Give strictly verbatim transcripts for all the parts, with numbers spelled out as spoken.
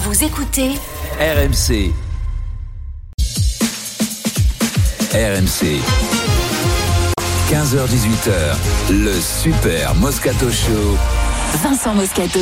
Vous écoutez R M C. R M C. quinze heures dix-huit heures, le Super Moscato Show. Vincent Moscato.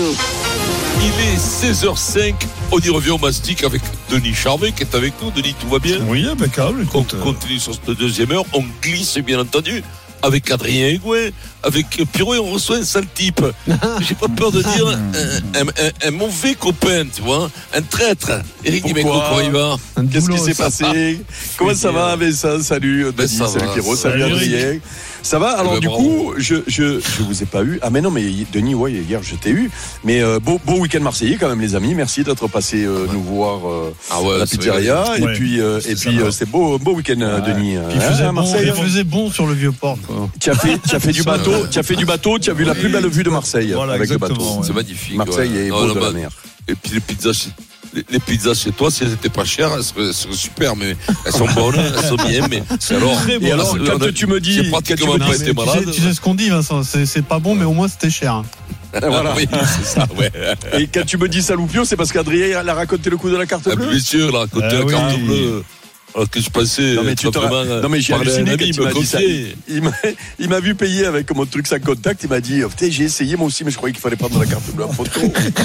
Il est seize heures cinq, on y revient au mastic avec Denis Charvet qui est avec nous. Denis, tout va bien? Oui, impeccable. On continue sur cette deuxième heure, on glisse bien entendu avec Adrien Egouet, avec Pierrot, et on reçoit un sale type. J'ai pas peur de dire un, un, un, un mauvais copain, tu vois, un traître. Eric Dimeco, comment il va? Qu'est-ce qui s'est passé? Comment ça va, Vincent? Salut Denis, ça salut va, Pierrot, ça salut va, Adrien. Ça va? Alors ben, du bravo. coup, je, je, je vous ai pas eu. Ah mais non, mais Denis, ouais, hier je t'ai eu. Mais euh, beau, beau week-end marseillais quand même, les amis. Merci d'être passé euh, ouais. nous voir euh, ah ouais, à la pizzeria. Et ouais. puis, euh, et puis euh, c'était beau, beau week-end, ouais. Denis. Il faisait, hein, bon, Marseille. il faisait bon sur le vieux port. Tu as fait, tu as fait du bateau, tu as fait du bateau, tu as vu la plus belle vue de Marseille voilà, avec le bateau. ouais. C'est magnifique. Marseille ouais. est non, beau non, de bah, la mer. Et puis les pizzas chez, les, les pizzas chez toi, si elles n'étaient pas chères, elles seraient, elles seraient super, mais elles sont bonnes, elles sont bien, mais c'est alors. Et alors, quand a, tu me dis, j'ai pratiquement pas été tu, malade. sais, tu sais ce qu'on dit, Vincent, c'est, c'est pas bon, mais au moins c'était cher. Voilà. Oui, c'est ça, ouais. Et quand tu me dis Saloupio, c'est parce qu'Adrien a raconté le coup de la carte Ah, bleue. bien sûr, là, côté Ah, la oui. carte bleue. Alors que je pensais. Non mais, tu te vraiment, non mais j'ai halluciné quand il m'a dit ça. confier. Il m'a, il m'a vu payer avec mon truc sans contact. Il m'a dit, putain, j'ai essayé moi aussi, mais je croyais qu'il fallait prendre la carte bleue en photo.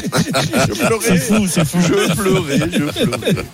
Je pleurais. C'est fou, c'est fou. Je pleurais, je pleurais.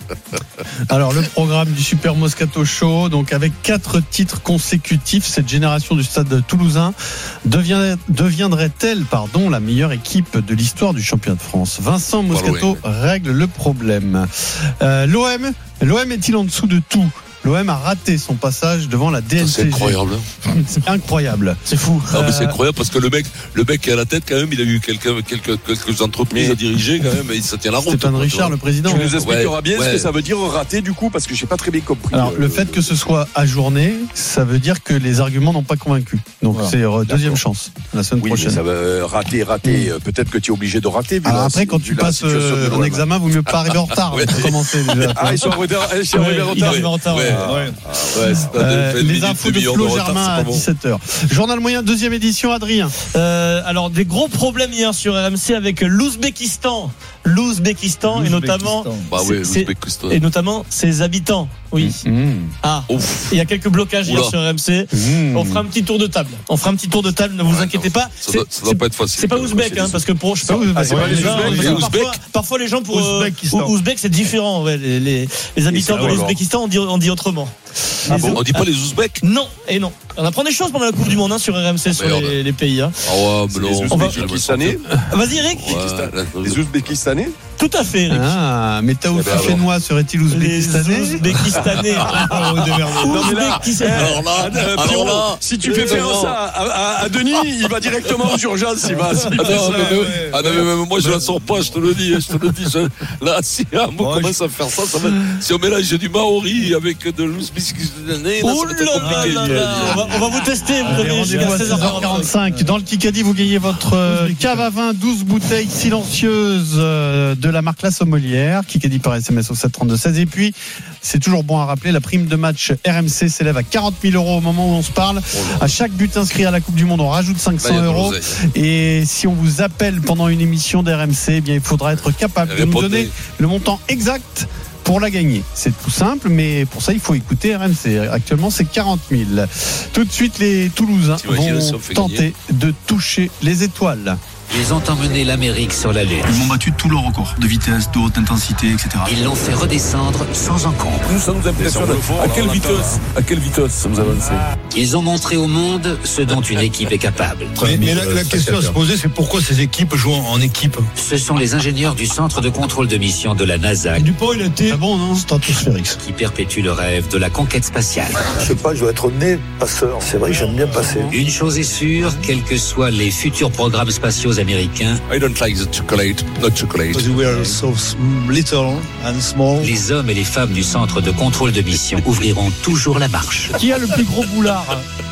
Alors le programme du Super Moscato Show, donc avec quatre titres consécutifs, cette génération du Stade Toulousain devient, deviendrait-elle, pardon, la meilleure équipe de l'histoire du championnat de France? Vincent Moscato règle le problème. Euh, L'O M, l'O M est-il en dessous de tout? L'O M a raté son passage devant la D N C G. C'est incroyable. C'est incroyable. C'est fou. Non, mais c'est Euh, incroyable parce que le mec, le mec qui est à la tête quand même, il a eu quelques, quelques, quelques entreprises mais, à diriger quand même, et il se tient la route. Stéphane Richard, le président. Tu nous expliqueras ouais, bien ouais. ce que ça veut dire rater du coup, parce que j'ai pas très bien compris. Alors, euh, le fait que ce soit ajourné, ça veut dire que les arguments n'ont pas convaincu. Donc, voilà. c'est euh, deuxième D'accord. chance, la semaine oui, prochaine. mais ça va euh, rater, rater. Euh, peut-être que tu es obligé de rater. Alors après, quand tu passes euh, un examen, vaut mieux pas arriver en retard Ouais. pour commencer déjà. Ah, ils sont arrivés ils sont arrivés en Il retard. arrive en retard. Ouais. ouais. Ouais. Ouais, c'est pas Euh, de- fait une les minute, infos de demi-heure Flo retard, Germain c'est à pas bon. dix-sept heures. Journal moyen, deuxième édition, Adrien. Euh, alors des gros problèmes hier sur R M C avec l'Ouzbékistan, l'Ouzbékistan et notamment Bah oui, c'est- l'Ouzbékistan. et notamment ses habitants. Oui. Mmh. Ah. Ouf. Il y a quelques blocages hier Oula. sur R M C. Mmh. On fera un petit tour de table. On fera un petit tour de table. Ne vous Ouais, inquiétez non, pas. Ça doit, ça doit pas être facile. C'est pas ouzbek, c'est hein, des- parce que pour je sais pas, Ah, c'est pas les les gens- Ouzbeks, parce les que parfois, Ouzbeks. parfois les gens pour euh, Ouzbékistan. ouzbek c'est différent. Ouais, les, les, les habitants ça, de alors. l'Ouzbékistan on dit, on dit autrement. Ah Les- bon On dit pas les Ouzbeks? Non et non. On apprend des choses pendant la Coupe du Monde hein, sur R M C sur merde. les, les pays. Hein. Ah ouais, mais C'est non. les On va- Ouzbékistanais. Vas-y Eric. Ouais, là, Les Ouzbékistanais. Tout à fait Eric. Ah, mais Taoufik Eh ben, Fenois serait-il Les ouzbékistanais? Ouzbékistanais. Non, mais là, Ouzbékistanais. Alors là, Euh, alors Pierrot, là, si tu fais faire non. ça à, à- à Denis, il va directement aux urgences. Il va. s'il Ah fait non, ça, mais, ouais. ah non, mais même moi je la sors pas, je te le dis, je te le dis. Je- là, si un mot Moi, commence à faire ça, ça va, si on mélange du maori avec de l'ouzbékistan, là, Oh ça va être là compliqué. là là. On va- On va vous tester. Vous Allez, avez jusqu'à rendez-vous à seize seize heures heures quarante-cinq. Dans le Kikadi, vous gagnez votre euh, cave à vin, douze bouteilles silencieuses euh, de la marque La Sommelière. Kikadi par S M S au sept trente-deux seize. Et puis, c'est toujours bon à rappeler, la prime de match R M C s'élève à quarante mille euros au moment où on se parle. À chaque but inscrit à la Coupe du Monde, on rajoute cinq Là, il y cents a de euros. l'oseille. Et si on vous appelle pendant une émission d'R M C, eh bien, il faudra être capable de nous Répondez. donner le montant exact pour la gagner. C'est tout simple, mais pour ça, il faut écouter R M C. Actuellement, c'est quarante mille. Tout de suite, les Toulousains T'imagines si on vont fait tenter gagner de toucher les étoiles. Ils ont emmené l'Amérique sur la Lune. Ils m'ont battu tous leurs records de vitesse, de haute intensité, et cetera. Ils l'ont fait redescendre sans encombre. Nous, ça nous impressionne. À quelle vitesse, à quelle vitesse ça nous avance? Ils ont montré au monde ce dont une équipe est capable. Mais, mais la, la question à se poser, c'est pourquoi ces équipes jouent en équipe. Ce sont les ingénieurs du centre de contrôle de mission de la NASA Dupont, il a été Ah bon, non? stratosphérique. qui perpétuent le rêve de la conquête spatiale. Je sais pas, je dois être né passeur. C'est vrai que j'aime bien passer. Une chose est sûre, quels que soient les futurs programmes spatiaux américains, I don't like the chocolate, not chocolate. Because we are so little and small. les hommes et les femmes du centre de contrôle de mission ouvriront toujours la marche. Qui a le plus gros boulard?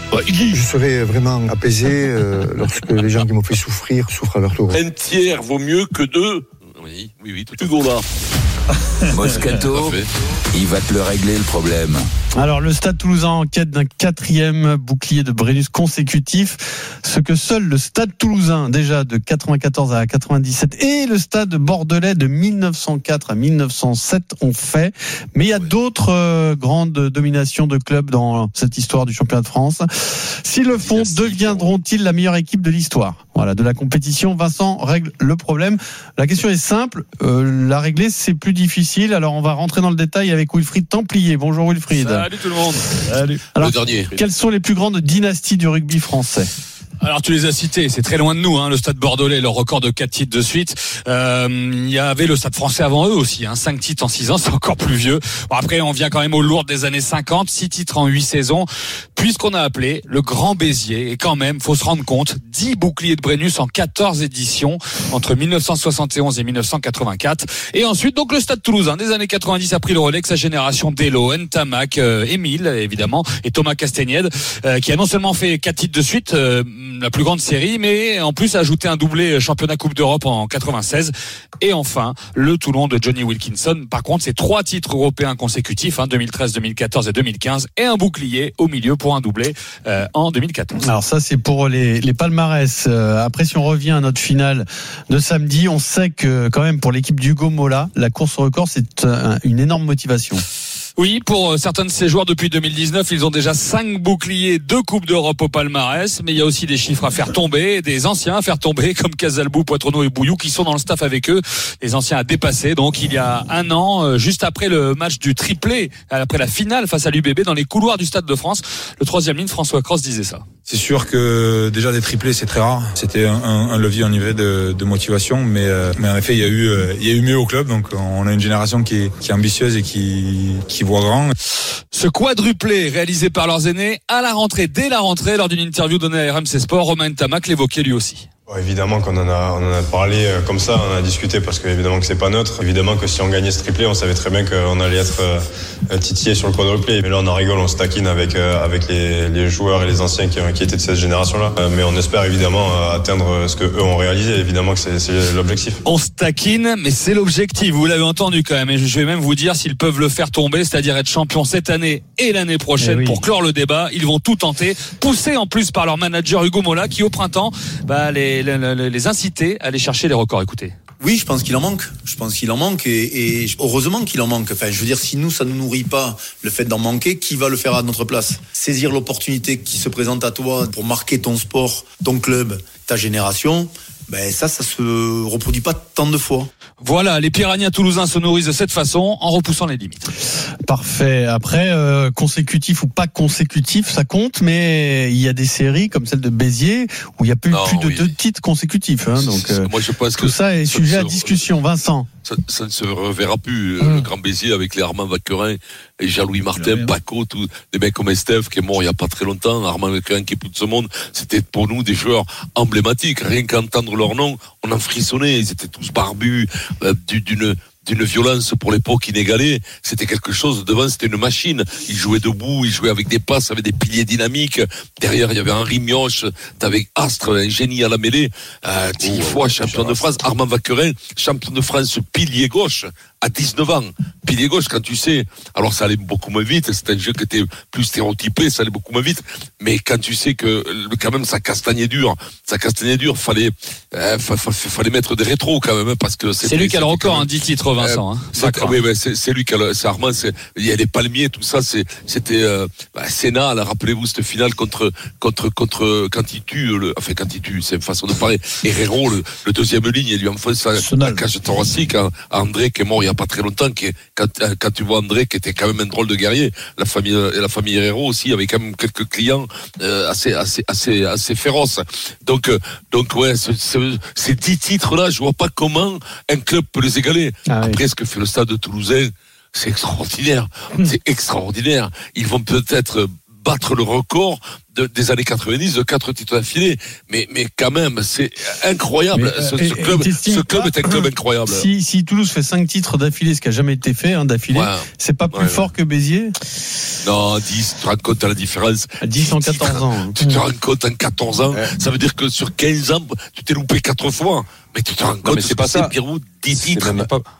Je serai vraiment apaisé euh, lorsque les gens qui m'ont fait souffrir souffrent à leur tour. Un tiers vaut mieux que deux. Oui, oui, oui, tout Hugo là. Moscato, il va te le régler le problème. Alors, le Stade Toulousain en quête d'un quatrième bouclier de Brennus consécutif, ce que seul le Stade Toulousain, déjà de quatre-vingt-quatorze à quatre-vingt-dix-sept, et le Stade Bordelais de mille neuf cent quatre à mille neuf cent sept ont fait. Mais il y a d'autres euh, grandes dominations de clubs dans cette histoire du championnat de France. S'ils le font, deviendront-ils la meilleure équipe de l'histoire ? Voilà, de la compétition. Vincent règle le problème. La question est simple. Euh, la régler, c'est plus difficile. Alors, on va rentrer dans le détail avec Wilfried Templier. Bonjour Wilfried. Salut tout le monde. Salut. Alors, le dernier. Quelles sont les plus grandes dynasties du rugby français ? Alors tu les as cités, c'est très loin de nous, hein, le Stade Bordelais, leur record de quatre titres de suite. Euh, il y avait le Stade Français avant eux aussi, hein, cinq titres en six ans, c'est encore plus vieux. Bon, après on vient quand même aux lourdes des années cinquante, six titres en huit saisons, puisqu'on a appelé le Grand Béziers. Et quand même, faut se rendre compte, dix boucliers de Brennus en quatorze éditions entre mille neuf cent soixante et onze et mille neuf cent quatre-vingt-quatre. Et ensuite donc le Stade Toulousain des années quatre-vingt-dix a pris le relais avec sa génération Delo, Ntamak, euh, Émile évidemment et Thomas Castaignède, euh, qui a non seulement fait quatre titres de suite, euh, la plus grande série, mais en plus a ajouté un doublé championnat Coupe d'Europe en quatre-vingt-seize. Et enfin, le Toulon de Johnny Wilkinson. Par contre, c'est trois titres européens consécutifs, hein, deux mille treize, deux mille quatorze et deux mille quinze, et un bouclier au milieu pour un doublé euh, en deux mille quatorze. Alors ça, c'est pour les, les palmarès. Euh, après, si on revient à notre finale de samedi, on sait que quand même pour l'équipe d'Hugo Mola, la course au record, c'est un, une énorme motivation. Oui, pour certains de ces joueurs depuis deux mille dix-neuf, ils ont déjà cinq boucliers, deux Coupes d'Europe au palmarès, mais il y a aussi des chiffres à faire tomber, des anciens à faire tomber, comme Casalbou, Poitrenaud et Bouillou, qui sont dans le staff avec eux, les anciens à dépasser. Donc il y a un an, juste après le match du triplé, après la finale face à l'U B B, dans les couloirs du Stade de France, le troisième ligne, François Cross, disait ça. C'est sûr que déjà des triplés c'est très rare. C'était un, un levier en niveau de, de motivation, mais, euh, mais en effet il y a eu euh, il y a eu mieux au club. Donc on a une génération qui est, qui est ambitieuse et qui qui voit grand. Ce quadruplé réalisé par leurs aînés à la rentrée, dès la rentrée, lors d'une interview donnée à R M C Sport, Romain Ntamak l'évoquait lui aussi. Bon, évidemment qu'on en a, on en a parlé euh, comme ça, on en a discuté parce que évidemment que c'est pas neutre. Évidemment que si on gagnait ce triplé, on savait très bien qu'on allait être euh, titillé sur le quadruplé. Mais là, on en rigole, on se taquine avec euh, avec les, les joueurs et les anciens qui, qui étaient de cette génération-là. Euh, mais on espère évidemment euh, atteindre ce que eux ont réalisé. Évidemment que c'est, c'est l'objectif. On se taquine, mais c'est l'objectif. Vous l'avez entendu quand même. Et je vais même vous dire s'ils peuvent le faire tomber, c'est-à-dire être champion cette année et l'année prochaine, oui, pour clore le débat. Ils vont tout tenter, poussés en plus par leur manager Hugo Mola, qui au printemps, bah les les, les, les inciter à aller chercher les records. Écoutez. Oui, je pense qu'il en manque. Je pense qu'il en manque et, et heureusement qu'il en manque. Enfin, je veux dire, si nous, ça ne nous nourrit pas le fait d'en manquer, qui va le faire à notre place ? Saisir l'opportunité qui se présente à toi pour marquer ton sport, ton club, ta génération, ben ça, ça se reproduit pas tant de fois. Voilà, les Piranhas toulousains se nourrissent de cette façon en repoussant les limites. Parfait. Après, euh, consécutif ou pas consécutif, ça compte, mais il y a des séries comme celle de Béziers où il y a plus, non, plus de oui. deux titres consécutifs. Hein, donc, euh, moi, je pense tout que ça est ça sujet à se... discussion. Vincent. Ça, ça ne se reverra plus. Mmh. Le Grand Béziers avec les Armand Vacquerin et Jean-Louis Martin, Paco, tous des mecs comme Estève qui est mort il y a pas très longtemps, Armand Vacquerin qui est plus de ce monde. C'était pour nous des joueurs emblématiques. Rien qu'entendre leur nom, on en frissonnait. Ils étaient tous barbus, euh, d'une d'une violence pour l'époque inégalée. C'était quelque chose. Devant, c'était une machine. Ils jouaient debout, ils jouaient avec des passes, avec des piliers dynamiques. Derrière, il y avait Henri Mioche. T'avais Astre, un génie à la mêlée. Euh, dix fois champion de France. Armand Vacquerin, champion de France, pilier gauche. À dix-neuf ans, pilier gauche, quand tu sais, alors ça allait beaucoup moins vite, c'est un jeu qui était plus stéréotypé, ça allait beaucoup moins vite, mais quand tu sais que quand même ça castagnait dur, ça castagnait dur, fallait euh, fallait mettre des rétros quand même, parce que c'est lui qui a le record, un dix titres, Vincent. Hein. C'est, oui, ouais, c'est, c'est lui qui a le, c'est Armand, c'est, il y a les palmiers, tout ça, c'est, c'était euh, bah, Sénat, là, rappelez-vous cette finale contre contre contre quand il tue, le, enfin quand il tue, c'est une façon de parler. Herrero, le, le deuxième ligne, il lui enfonce la cage thoracique à, à André qui est mort il y a pas très longtemps, qui est, quand, quand tu vois André qui était quand même un drôle de guerrier, la famille et la famille Herrero aussi avait quand même quelques clients euh, assez assez assez assez féroces. Donc euh, donc ouais, ce, ce, ces dix titres là, je vois pas comment un club peut les égaler. Ah, après oui. Ce que fait le Stade de Toulousain, c'est extraordinaire, mmh. c'est extraordinaire. Ils vont peut-être battre le record de, des années quatre-vingt-dix de quatre titres d'affilée, mais mais quand même c'est incroyable. Mais, ce, ce et, club, ce club est un club incroyable. Si si Toulouse fait cinq titres d'affilée, ce qui a jamais été fait hein, d'affilée, ouais. c'est pas plus ouais, fort ouais. que Béziers. Non, dix, tu te rends compte de la différence. dix en quatorze ans. Tu te rends compte en quatorze ans, ouais. ça veut dire que sur quinze ans, tu t'es loupé quatre fois. Mais tu te rends compte, non, mais c'est pas ça. Pirou, dix titres. Même pas...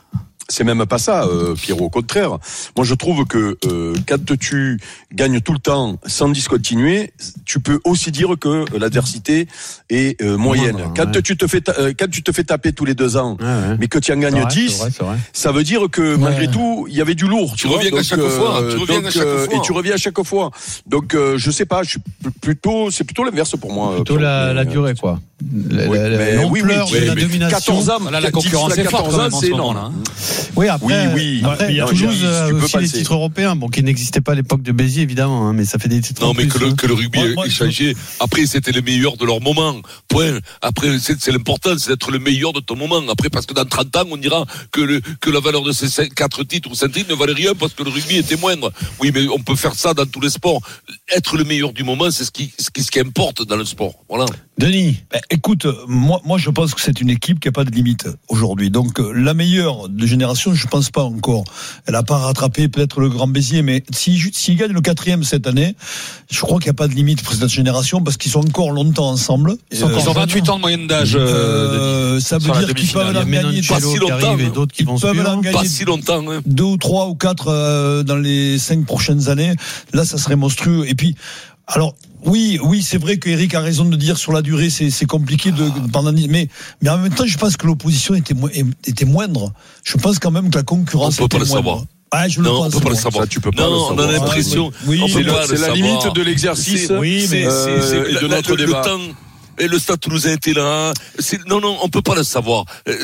c'est même pas ça, euh, Pierrot. Au contraire, moi je trouve que euh, quand tu gagnes tout le temps sans discontinuer, tu peux aussi dire que l'adversité est euh, moyenne. Ouais, quand ouais. tu te fais, ta- quand tu te fais taper tous les deux ans, ouais, ouais. mais que tu en gagnes dix, c'est vrai, c'est vrai. Ça veut dire que malgré ouais. tout, il y avait du lourd. Tu, tu reviens donc, à chaque euh, fois. Tu reviens donc, à chaque euh, fois. Et tu reviens à chaque fois. Donc euh, je sais pas, je suis plutôt, c'est plutôt l'inverse pour moi. Plutôt euh, la, mais, la durée quoi. La, oui, la, mais, l'ampleur oui, oui, de la mais domination. quatorze ans, là, la concurrence est forte quand même en ce moment-là. Oui, après, oui, oui. après non, Toulouse a aussi les titres européens, bon, qui n'existaient pas à l'époque de Béziers évidemment, hein, mais ça fait des titres. Non, en mais plus, que, le, hein. que le rugby moi, moi, ait changé. Après, c'était les meilleurs de leur moment. Point. Après, c'est, c'est l'important, c'est d'être le meilleur de ton moment. Après, parce que dans trente ans, on dira que, le, que la valeur de ces quatre titres ou cinq titres ne valait rien parce que le rugby était moindre. Oui, mais on peut faire ça dans tous les sports. Être le meilleur du moment, c'est ce qui, ce qui, ce qui importe dans le sport. Voilà. Denis. Ben, écoute, moi, moi, je pense que c'est une équipe qui n'a pas de limite aujourd'hui. Donc, euh, la meilleure de génération, je pense pas encore. Elle n'a pas rattrapé peut-être le Grand Béziers, mais s'ils si, si gagnent le quatrième cette année, je crois qu'il n'y a pas de limite pour cette génération parce qu'ils sont encore longtemps ensemble. Ils, euh, ils ont vingt-huit ans de moyenne d'âge. Euh, euh, ça veut dire qu'ils peuvent en gagner pas si longtemps. Et d'autres qui vont suivre. Pas si longtemps. Hein. Deux ou trois ou quatre euh, dans les cinq prochaines années. Là, ça serait monstrueux. Et puis, alors, oui, oui, c'est vrai qu'Éric a raison de dire sur la durée, c'est, c'est compliqué de, de pendant, mais, mais en même temps, je pense que l'opposition était, mo- était moindre. Je pense quand même que la concurrence on était peut pas moindre. Le savoir. Ah, je non, le on pense. peut pas le savoir. Ça, tu peux pas non, le on a l'impression. Ah, oui, on c'est, peut pas le, le c'est la savoir. limite de l'exercice. C'est, oui, mais euh, c'est, c'est, et de la, notre le, débat. Le temps, et le Stade Toulousain était là. C'est, non, non, on peut pas le savoir.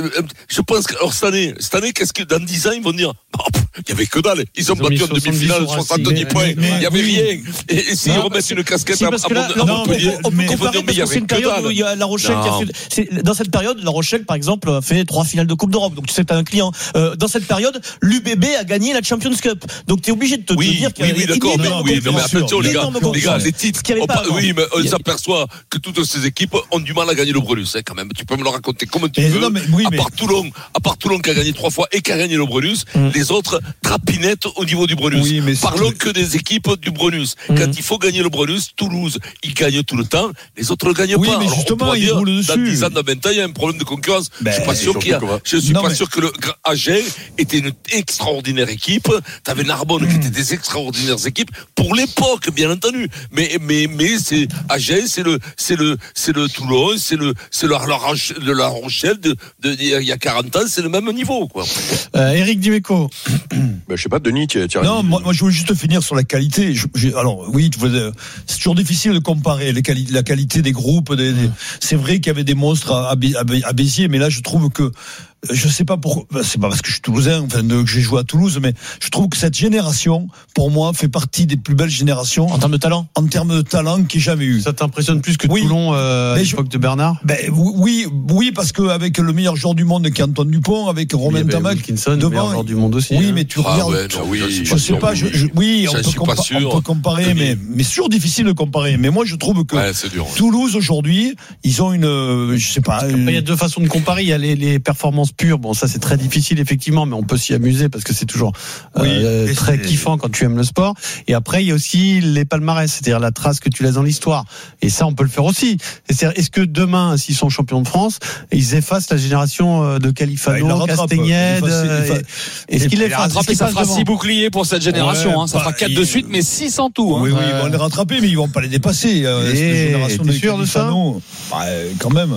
Je pense que, alors cette année, cette année, qu'est-ce que dans dix ans ils vont dire? Il y avait que dalle. Ils ont battu en demi-finale soixante-dix points. Il y avait rien. Et, et s'ils remettent une casquette à Montpellier, on peut comparer parce que c'est une période où il y a La Rochelle qui a fait. C'est, dans cette période, La Rochelle, par exemple, a fait trois finales de Coupe d'Europe. Donc tu sais que t'as un client. Euh, dans cette période, l'U B B a gagné la Champions Cup. Donc t'es obligé de te oui, dire qu'il y a oui, oui, d'accord, mais, oui, mais attention, les gars, les gars, les titres. On pas, oui, mais on s'aperçoit que toutes ces équipes ont du mal à gagner le Brelus, hein, quand même. Tu peux me le raconter comme tu mais veux. Non, mais, oui, à part mais... Toulon, à part Toulon qui a gagné trois fois et qui a gagné le Brelus, mmh. les autres trapinettes au niveau du Brelus. Oui, mais parlons que des équipes du Brelus. Mmh. Quand il faut gagner le Brelus, Toulouse, ils gagnent tout le temps. Les autres ne le gagnent oui, pas. Mais alors, justement, ils roulent dessus. Dans dix ans, dans vingt ans, il y a un problème de concurrence. Ben, je suis pas sûr qu'il y a, je suis non, pas mais... sûr que le Agen était une extraordinaire équipe. T'avais Narbonne mmh. qui était des extraordinaires équipes pour l'époque, bien entendu. Mais, mais, mais c'est Agen, c'est le, c'est le, c'est le Toulon, c'est le, c'est le, de La Rochelle de, de, de, il y a quarante ans, c'est le même niveau, quoi. Euh, Éric Dimeco. Ben, je sais pas, Denis, tu as Non, moi, moi, je voulais juste finir sur la qualité. Je, j'ai, alors, oui, tu voulais, c'est toujours difficile de comparer les quali- la qualité des groupes. Des, des, c'est vrai qu'il y avait des monstres à, à, à Béziers, mais là, je trouve que je sais pas pourquoi, c'est pas parce que je suis toulousain, enfin, de, que j'ai joué à Toulouse, mais je trouve que cette génération, pour moi, fait partie des plus belles générations. En termes de talent? En termes de talent qu'il n'y ait jamais eu. Ça t'impressionne plus que oui. Toulon, euh, à l'époque je, de Bernard? Ben, oui, oui, parce qu'avec le meilleur joueur du monde qui est Antoine Dupont, avec Romain oui, Tamac, Wilkinson, devant. Le meilleur joueur du monde aussi. Oui, hein. mais tu ah, regardes. Ouais, non, oui, je, je sais pas, je, je, oui, on peut, compa- on peut comparer, mais, mais c'est toujours difficile de comparer. Mais moi, je trouve que ouais, c'est dur, ouais. Toulouse, aujourd'hui, ils ont une, je sais pas. Une... Il y a deux façons de comparer. Il y a les, les performances pures. Bon, ça, c'est très difficile effectivement, mais on peut s'y amuser parce que c'est toujours euh, oui, très c'est... kiffant quand tu aimes le sport. Et après il y a aussi les palmarès, c'est-à-dire la trace que tu laisses dans l'histoire. Et ça on peut le faire aussi. C'est-à-dire, est-ce que demain, s'ils sont champions de France, ils effacent la génération de Califano, bah, Castagnède Est-ce qu'ils les rattrapent? Ça fera six boucliers pour cette génération. Ouais, hein. Ça bah, fera quatre il... de suite, mais six en tout. Hein. Oui, oui, ils vont les rattraper, mais ils vont pas les dépasser. Euh, cette génération de sûr de ça bah, quand même.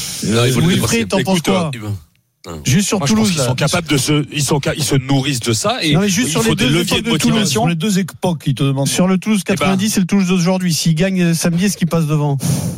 Wilfried, t'en penses quoi? Juste sur Moi, Toulouse, ils sont capables de se, ils sont, ils se nourrissent de ça et non, mais juste il sur faut les des deux leviers de motivation. Sur les deux époques, ils te demandent. Sur le Toulouse quatre-vingt-dix eh ben, et le Toulouse d'aujourd'hui, s'ils gagnent samedi, est-ce qu'ils passent devant?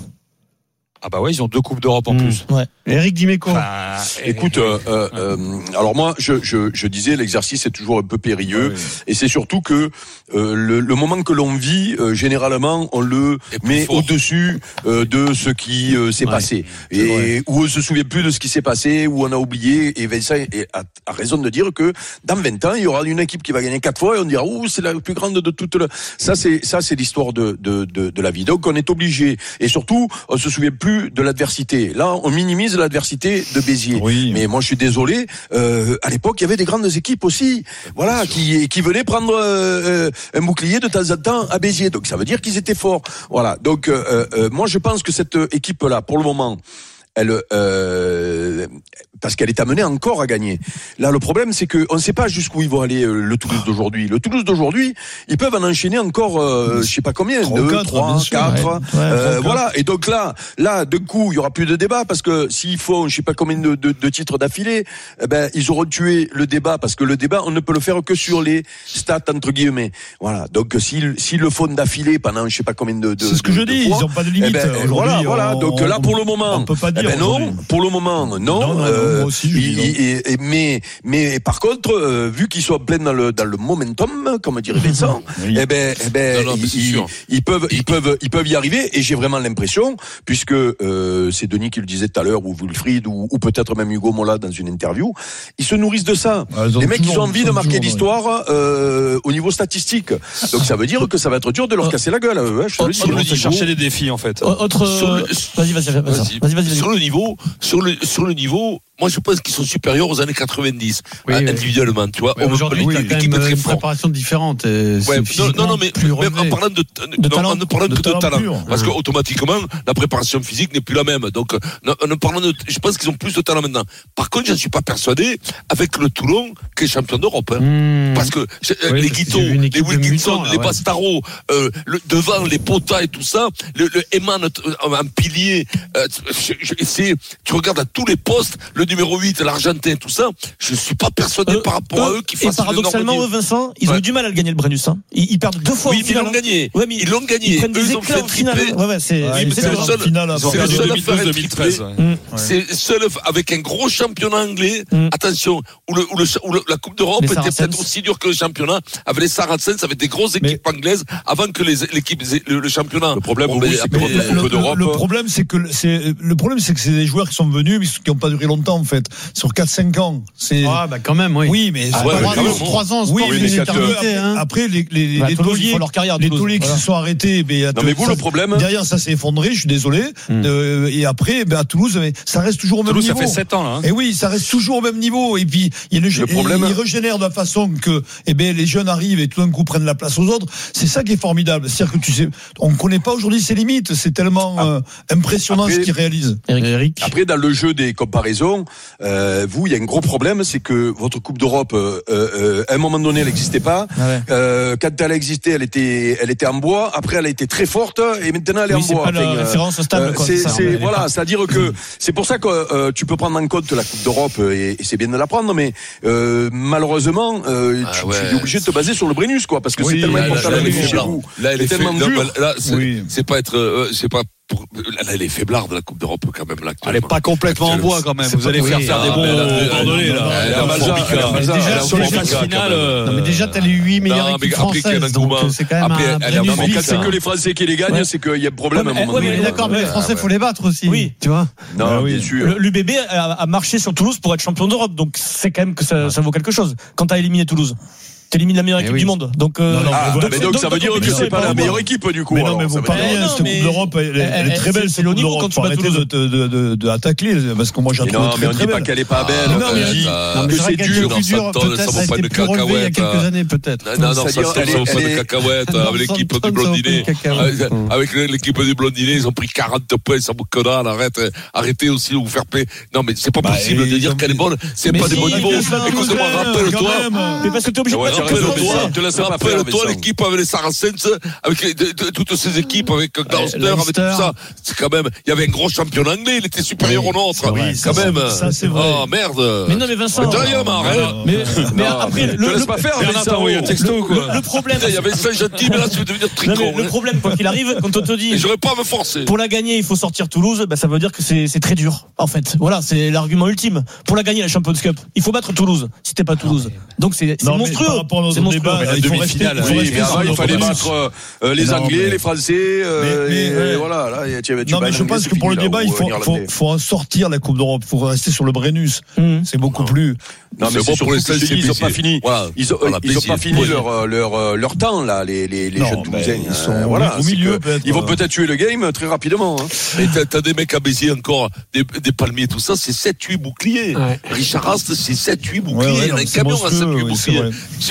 Ah bah ouais, ils ont deux coupes d'Europe en mmh. plus. Ouais. Éric Dimeco. Enfin, écoute, euh, euh, euh, alors moi, je, je, je disais, l'exercice est toujours un peu périlleux, ah oui. et c'est surtout que euh, le, le moment que l'on vit, euh, généralement, on le met fort. au-dessus euh, de ce qui euh, s'est ouais. passé, et vrai. où on se souvient plus de ce qui s'est passé, où on a oublié. Et Vincent a, a raison de dire que dans vingt ans, il y aura une équipe qui va gagner quatre fois, et on dira, ouh, c'est la plus grande de toutes. Le... Ça, c'est ça, c'est l'histoire de, de, de, de la vie. Donc, on est obligé, et surtout, on se souvient plus de l'adversité. Là, on minimise l'adversité de Béziers. Oui. Mais moi, je suis désolé. Euh, à l'époque, il y avait des grandes équipes aussi, voilà, qui qui venaient prendre euh, un bouclier de temps en temps à Béziers. Donc, ça veut dire qu'ils étaient forts. Voilà. Donc, euh, euh, moi, je pense que cette équipe-là, pour le moment, elle euh, parce qu'elle est amenée encore à gagner. Là, le problème, c'est que on ne sait pas jusqu'où ils vont aller euh, le Toulouse d'aujourd'hui. Le Toulouse d'aujourd'hui, ils peuvent en enchaîner encore, euh, je sais pas combien, deux, trois, quatre, ouais. euh, ouais, voilà. Et donc là, là, d'un coup, il y aura plus de débat parce que s'il faut, je sais pas combien de, de, de titres d'affilée, eh ben ils auront tué le débat parce que le débat, on ne peut le faire que sur les stats entre guillemets. Voilà. Donc s'ils s'ils le font d'affilée pendant je sais pas combien de, de c'est ce que de, je dis, fois, ils ont pas de limite. Eh ben, voilà, voilà. Donc on, là, pour le moment, on peut pas dire. Eh ben non, pour le moment, non. non, non euh, moi aussi, il, il, il, mais mais par contre, euh, vu qu'ils sont pleins dans le dans le momentum, comme dirait Vincent, oui. eh ben eh ben non, non, ils, ils, ils peuvent ils peuvent ils peuvent y arriver. Et j'ai vraiment l'impression, puisque euh, c'est Denis qui le disait tout à l'heure, ou Wilfried, ou, ou peut-être même Hugo Mola dans une interview, ils se nourrissent de ça. Ah, les mecs, ils ont envie de marquer l'histoire euh, au niveau statistique. Donc ça veut dire que ça va être dur de leur casser la gueule. Ouais, je te le dis. Ils vont se chercher des défis en fait. Autre. Le... Vas-y, vas-y, vas-y, vas-y, vas-y, vas-y. Sur le niveau, sur le sur le niveau. Moi, je pense qu'ils sont supérieurs aux années quatre-vingt-dix, oui, individuellement, oui. tu vois. Oui, aujourd'hui, oui, l'équipe est très forte. Une préparation différente. Ouais, non, non, non, mais même en parlant de, de, de talent, en ne parlant de que de talent, talent parce que automatiquement, la préparation physique n'est plus la même. Donc, en ne parlant de, je pense qu'ils ont plus de talent maintenant. Par contre, je ne suis pas persuadé avec le Toulon qui est champion d'Europe, hein. mmh. Parce que oui, les Guito, les Wilkinson, les ouais. Bastaro, euh, le, devant les Pota et tout ça, le, le Eman en pilier, euh, je, je, c'est, tu regardes à tous les postes, le numéro huit, l'Argentin, tout ça, je suis pas persuadé euh, par rapport eux, à eux qui fassent. Et paradoxalement, eux, Vincent, ils ouais. ont eu du mal à le gagner le Brennus. Hein. Ils, ils perdent deux fois. Oui, mais ils l'ont gagné. Ouais, mais ils l'ont gagné. Ils prennent des éclats au final. Ouais, ouais, c'est, ouais, c'est, c'est le seul. Final, c'est le seul à faire deux mille treize. Ouais. C'est seul avec un gros championnat anglais. Mm. Attention, où, le, où, le, où le, la Coupe d'Europe était peut-être aussi dure que le championnat. Avec les Saracens, avec des grosses équipes mais, anglaises, avant que les l'équipe le, le championnat. Le problème, bon, oui, c'est après, le, le, le, le problème, c'est que c'est le problème, c'est que c'est des joueurs qui sont venus, mais qui n'ont pas duré longtemps en fait. Sur quatre cinq ans. C'est... Ah, bah quand même, oui. Oui, mais ah, ouais, trois ans, oui, mais une éternité. Hein. Après, les, les, bah, les tauliers, les tauliers qui voilà. se sont arrêtés, mais à non, mais vous, ça, le problème. Derrière, ça s'est effondré, je suis désolé. Mm. Euh, et après, ben, à Toulouse, ça reste toujours au même Toulouse, niveau. Ça fait sept ans, là. Hein. Et oui, ça reste toujours au même niveau. Et puis, il, le problème... il régénère de la façon que, eh ben, les jeunes arrivent et tout d'un coup prennent la place aux autres. C'est ça qui est formidable. C'est-à-dire que tu sais, on ne connaît pas aujourd'hui ses limites. C'est tellement ah. euh, impressionnant après, ce qu'il réalise. Eric. Après, dans le jeu des comparaisons, euh, vous, il y a un gros problème, c'est que votre Coupe d'Europe, euh, euh, à un moment donné, elle n'existait pas. Ah ouais. euh, quand elle a existé, elle était, elle était en bois. Après, elle a été très forte, et maintenant, elle est oui, en c'est bois. Pas la référence stable, euh, quoi, c'est, ça, c'est voilà, c'est-à-dire que c'est pour ça que euh, tu peux prendre en compte la Coupe d'Europe et, et c'est bien de la prendre, mais euh, malheureusement, euh, ah, tu, ouais. tu es obligé de te baser sur le Brennus, quoi, parce que oui, c'est tellement important d'aller chez vous. Là, elle est tellement dur. Là, c'est, oui. c'est pas être, euh, c'est pas. Là, elle est faiblard de la Coupe d'Europe quand même là. Elle est pas complètement en bois quand même. Vous allez faire faire des bons Bordelais là. Déjà sur les phases finales. Non mais déjà t'as les huit meilleures équipes françaises, donc c'est quand même un Brennus. Quand c'est que les Français qui les gagnent, c'est qu'il y a un problème à un moment donné. D'accord, mais les Français faut les battre aussi. Oui, tu vois. Non, bien sûr. L'U B B a marché sur Toulouse pour être champion d'Europe, donc c'est quand même que ça vaut quelque chose. Quand t'as éliminé Toulouse. T'élimines la meilleure équipe oui. du monde. Donc, euh, non, non, ah, donc, mais donc, donc ça veut dire que c'est pas la meilleure équipe du coup. Mais non, mais vous parlez, cette Coupe d'Europe, elle est très belle. C'est le niveau quand tu vas Toulouse de attaquer, parce que moi j'ai trouvé très belle. Non, mais on dit pas qu'elle est pas belle. On dit que c'est dur. Peut-être ça a été plus relevé il y a quelques années, peut-être. Non, non, ça ne vaut pas de cacahuètes avec l'équipe du Blondinet. Avec l'équipe du Blondinet, ils ont pris quarante points, ça vaut que dalle. Arrêtez aussi de vous faire payer. Non, mais c'est pas possible de dire qu'elle est bonne. C'est pas des bons niveaux. Écoute-moi, rappelle-toi. Mais parce que t'es obligé de Rappelle-toi, rappelle-toi l'équipe avec les Saracens, avec les, de, de, toutes ces équipes, avec Gloucester, euh, avec tout ça. C'est quand même, il y avait un gros championnat anglais, il était supérieur au nôtre. Oui, quand ça, même. Ça, c'est vrai. Oh, merde. Mais non, mais Vincent. Mais rien, hein. Mais, mais après, le, le, laisse pas faire, Vincent. Oui, un texto, quoi. Le, le problème. Il y avait cinq gentil, mais là, tu veux devenir tricot. Le problème, quoi qu'il arrive, quand on te dit. J'aurais pas à me forcer. Pour la gagner, il faut sortir Toulouse, bah, ça veut dire que c'est, c'est très dur. En fait. Voilà, c'est l'argument ultime. Pour la gagner, la Champions Cup, il faut battre Toulouse. Si t'es pas Toulouse. Donc, c'est, c'est monstrueux. C'est monstrueux. Il faut rester, il, faut rester avant, il fallait battre euh, les Anglais, mais... les Français, euh, mais, mais, et, ouais. voilà. Là, tu, tu non, mais je pense que pour le débat, il faut, faut, faut en sortir la Coupe d'Europe. Il faut rester sur le Brennus. Mmh. C'est beaucoup non. plus. Non, mais c'est pour les Français, ils n'ont pas fini. Voilà. Ils ont, voilà, ils ont pas fini leur, leur, leur temps là, les, les, les non, jeunes Toulousains. Ils sont voilà, au milieu. Ils vont peut-être tuer le game très rapidement. Et t'as des mecs à Béziers encore, des, des palmiers, tout ça, c'est sept huit boucliers. Richard Rast, c'est sept huit boucliers. Il y a un camion à sept huit boucliers. Je sais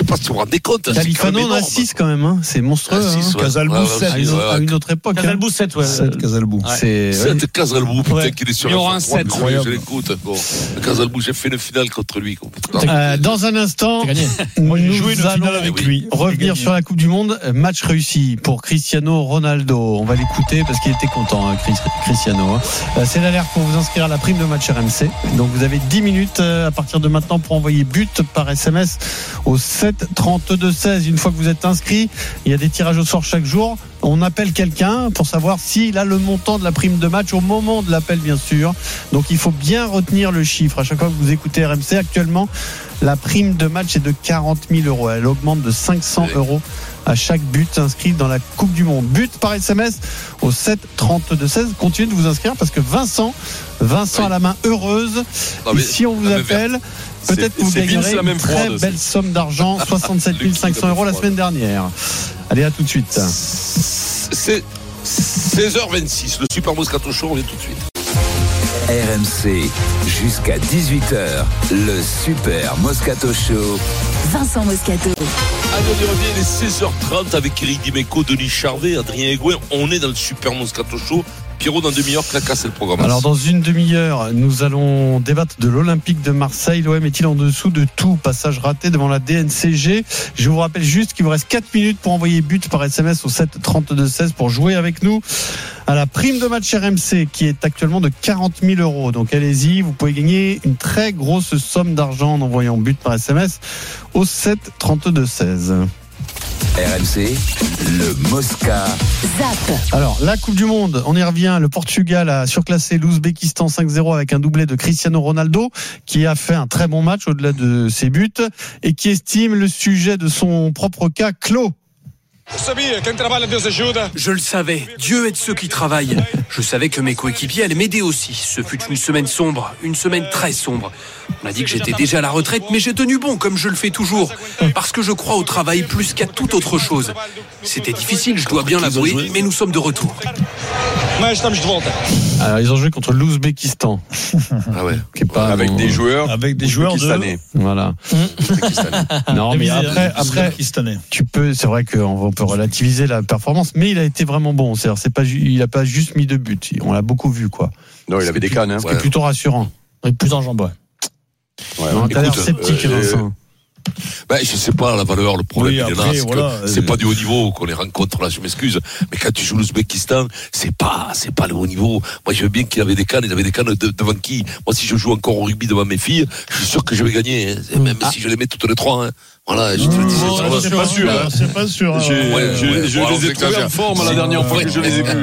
pas si vous vous rendez compte. Califano en a six quand même, hein. C'est monstrueux. Ah, six, hein. ouais. Casalbou Ouais, sept, ouais, ouais. à une autre époque. Casalbou sept, ouais. sept Casalbou. Ouais. C'est sept Casalbou, putain, Ouais. qu'il est sur Il y aura la un fin. sept. Incroyable. Je l'écoute. Bon. Casalbou, j'ai fait une finale contre lui. Euh, dans un instant, T'as gagné. nous j'ai joué une allons finale avec oui. lui. revenir J'ai sur la Coupe du Monde. Match réussi pour Cristiano Ronaldo. On va l'écouter parce qu'il était content, hein, Chris- Cristiano. hein. Euh, C'est l'alerte pour vous inscrire à la prime de match R M C. Donc vous avez dix minutes euh, à partir de maintenant pour envoyer but par S M S au sept trente-deux seize. Une fois que vous êtes inscrit, il y a des tirages au sort chaque jour. On appelle quelqu'un pour savoir s'il a le montant de la prime de match au moment de l'appel, bien sûr. Donc il faut bien retenir le chiffre à chaque fois que vous écoutez R M C. Actuellement, la prime de match est de quarante mille euros. Elle augmente de cinq cents euros à chaque but inscrit dans la Coupe du Monde. But par S M S au sept trente-deux seize. Continuez de vous inscrire parce que Vincent, Vincent Oui. à la main heureuse. Non, Et mais- si on vous non, mais appelle, C'est- peut-être que vous c'est Vince, gagnerez la même une très froide, belle c'est- somme d'argent, soixante-sept mille cinq cents euros la semaine dernière. Allez, à tout de suite. C'est seize heures vingt-six. Le Super Moscato Show, on revient tout de suite. R M C, jusqu'à dix-huit heures, le Super Moscato Show. Vincent Moscato. Allez, on y revient, il est seize heures trente avec Eric Dimeco, Denis Charvet, Adrien Egouin. On est dans le Super Moscato Show. Pierrot, dans demi-heure, Claca, c'est le programme. Alors dans une demi-heure, nous allons débattre de l'Olympique de Marseille. L'O M est-il en dessous de tout? Passage raté devant la D N C G. Je vous rappelle juste qu'il vous reste quatre minutes pour envoyer but par S M S au sept trente-deux seize pour jouer avec nous à la prime de match R M C qui est actuellement de quarante mille euros. Donc allez-y, vous pouvez gagner une très grosse somme d'argent en envoyant but par S M S au sept trente-deux seize. R M C, le Mosca. Zap. Alors, la Coupe du Monde, on y revient. Le Portugal a surclassé l'Ouzbékistan cinq zéro avec un doublé de Cristiano Ronaldo, qui a fait un très bon match au-delà de ses buts et qui estime le sujet de son propre cas clos. Je le savais, Dieu aide ceux qui travaillent. Je savais que mes coéquipiers allaient m'aider aussi. Ce fut une semaine sombre, une semaine très sombre. On a dit que j'étais déjà à la retraite, mais j'ai tenu bon comme je le fais toujours. Parce que je crois au travail plus qu'à toute autre chose. C'était difficile, je dois bien l'avouer, mais nous sommes de retour. Alors, ils ont joué contre l'Ouzbékistan. Ah ouais. Qui est pas avec bon, des joueurs, avec des joueurs de. Voilà. Non, mais après, après, tu peux, c'est vrai qu'on peut relativiser la performance, mais il a été vraiment bon. C'est-à-dire, c'est pas, ju- il a pas juste mis de but. On l'a beaucoup vu, quoi. Non, il avait des cannes. Hein. C'est plutôt rassurant. Et plus en jambes, ouais. Ouais, Non, t'as l'air écoute, sceptique, euh, Vincent. Ben, je sais pas la valeur, le problème Oui, il est après, là, c'est voilà, que c'est euh, pas du haut niveau qu'on les rencontre là, je m'excuse, mais quand tu joues l'Ouzbékistan, c'est pas, c'est pas le haut niveau. Moi, je veux bien qu'il avait des cannes, il avait des cannes de- devant qui? Moi, si je joue encore au rugby devant mes filles, je suis sûr que je vais gagner, hein. Même Ah. si je les mets toutes les trois, hein. Voilà, je te le dis. Oh, ça va. c'est pas sûr, hein. C'est pas sûr. J'ai- Ouais, je ouais, je ouais, les ai on trouvés exagère. en forme la Si, dernière fois ouais, que je les ai ouais. vus.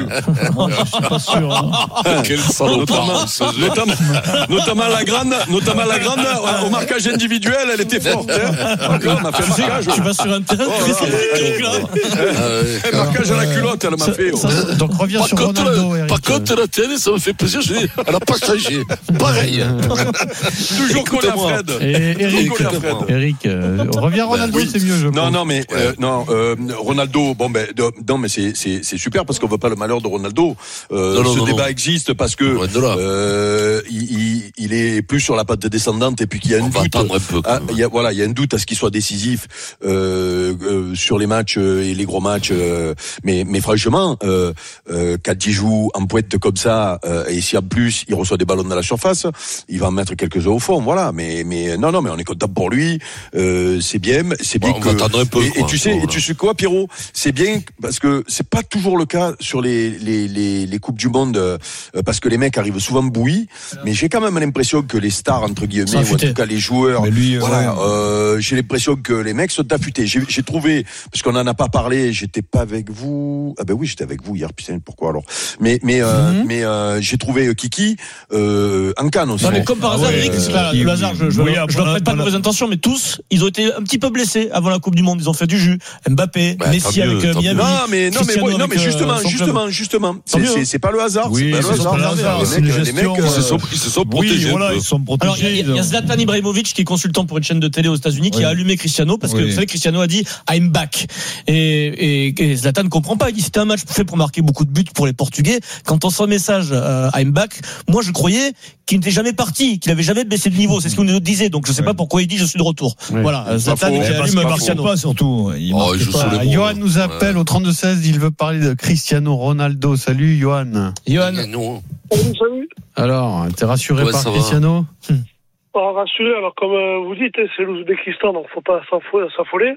pas sûr. Quel salopard. Notamment, notamment, notamment la grande, notamment la grande, au- au marquage individuel, elle était forte. Hein. Donc là, on a fait un marquage. Tu vas sur un terrain Oh, très là, sympathique, là. Un marquage à la culotte, elle m'a fait. Ça- ça- donc reviens Par sur contre, Ronaldo, le- Eric. par contre, la télé, ça me fait plaisir. Je dis, elle n'a pas changé. Pareil. Toujours collé à Écoute-moi. Fred. Et Eric, Collé à Fred. Eric, euh, reviens Ronaldo, Oui. c'est mieux, je Non, pense. non, mais euh, non, euh, Ronaldo. Bon, ben, de- non, mais c'est c'est c'est super parce qu'on veut pas le malheur de Ronaldo. Euh, Non, non, ce non, débat non. existe parce que Loin de là. euh, il, il, il est plus sur la patte descendante et puis qu'il y a un On va doute. attendre un peu, quand Ah, même. il y a, voilà, il y a un doute à ce qu'il soit décisif euh, euh, sur les matchs euh, et les gros matchs. euh, mais mais franchement, euh, euh, quand il joue en pointe comme ça euh, et si en plus il reçoit des ballons dans la surface, il va en mettre quelques-uns au fond. Voilà. Mais mais non non, mais on est content pour lui. Euh, c'est bien, c'est bien Bon, on que. va attendre un peu, et, quoi. et tu sais, Voilà. et tu sais quoi, Pierrot, c'est bien parce que c'est pas toujours le cas sur les les les, les coupes du monde euh, parce que les mecs arrivent souvent bouillis. Mais j'ai quand même l'impression que les stars entre guillemets, ou en affûtés. tout cas les joueurs, Mais lui, voilà, ouais. euh, j'ai l'impression que les mecs sont affûtés. J'ai, j'ai trouvé, parce qu'on en a pas parlé, j'étais pas avec vous. Ah ben oui, j'étais avec vous hier. Putain, pourquoi alors? Mais mais euh, Mhm. mais euh, j'ai trouvé Kiki euh, en canne aussi. Non, mais comme par Ah hasard, ouais, Eric, c'est euh, pas oui, le hasard, je, je, oui, je après, leur prête pas de voilà. mauvaises intentions, mais tous, ils ont été un petit peu blessés avant la Coupe du Monde. Ils ont fait du jus. Mbappé, Bah, Messi tant mieux, avec euh, tant Miami. mieux. Non mais non mais Cristiano ouais, non avec, mais euh, justement son club. justement justement Tant c'est, mieux. c'est c'est pas le hasard. Oui, c'est pas le c'est hasard. pas le hasard, Les c'est mecs, une les mecs, gestion, euh, Ils se sont, ils se sont Oui, protégés. un voilà, peu. ils sont Alors, il y, protégés. a- il y a Zlatan Ibrahimovic qui est consultant pour une chaîne de télé aux États-Unis qui Oui. a allumé Cristiano parce que Oui. vous savez Cristiano a dit I'm back et, et, et Zlatan ne comprend pas. Il dit c'était un match fait pour marquer beaucoup de buts pour les Portugais. Quand on sent le message euh, I'm back, moi je croyais qu'il n'était jamais parti, qu'il avait jamais baissé de niveau. C'est ce qu'il nous disait. Donc je sais Oui. pas pourquoi il dit je suis de retour. Oui. Voilà, Pas Zlatan Zlatan qui allume Martiano pas surtout. Il oh, il pas. Johan nous appelle ouais. au trente-deux seize, il veut parler de Cristiano Ronaldo. Salut Johan. Johan. Salut, salut. Alors, t'es rassuré ouais, par Cristiano? Pas rassuré, alors comme euh, vous dites, c'est l'Ouzbékistan, donc faut pas s'affoler.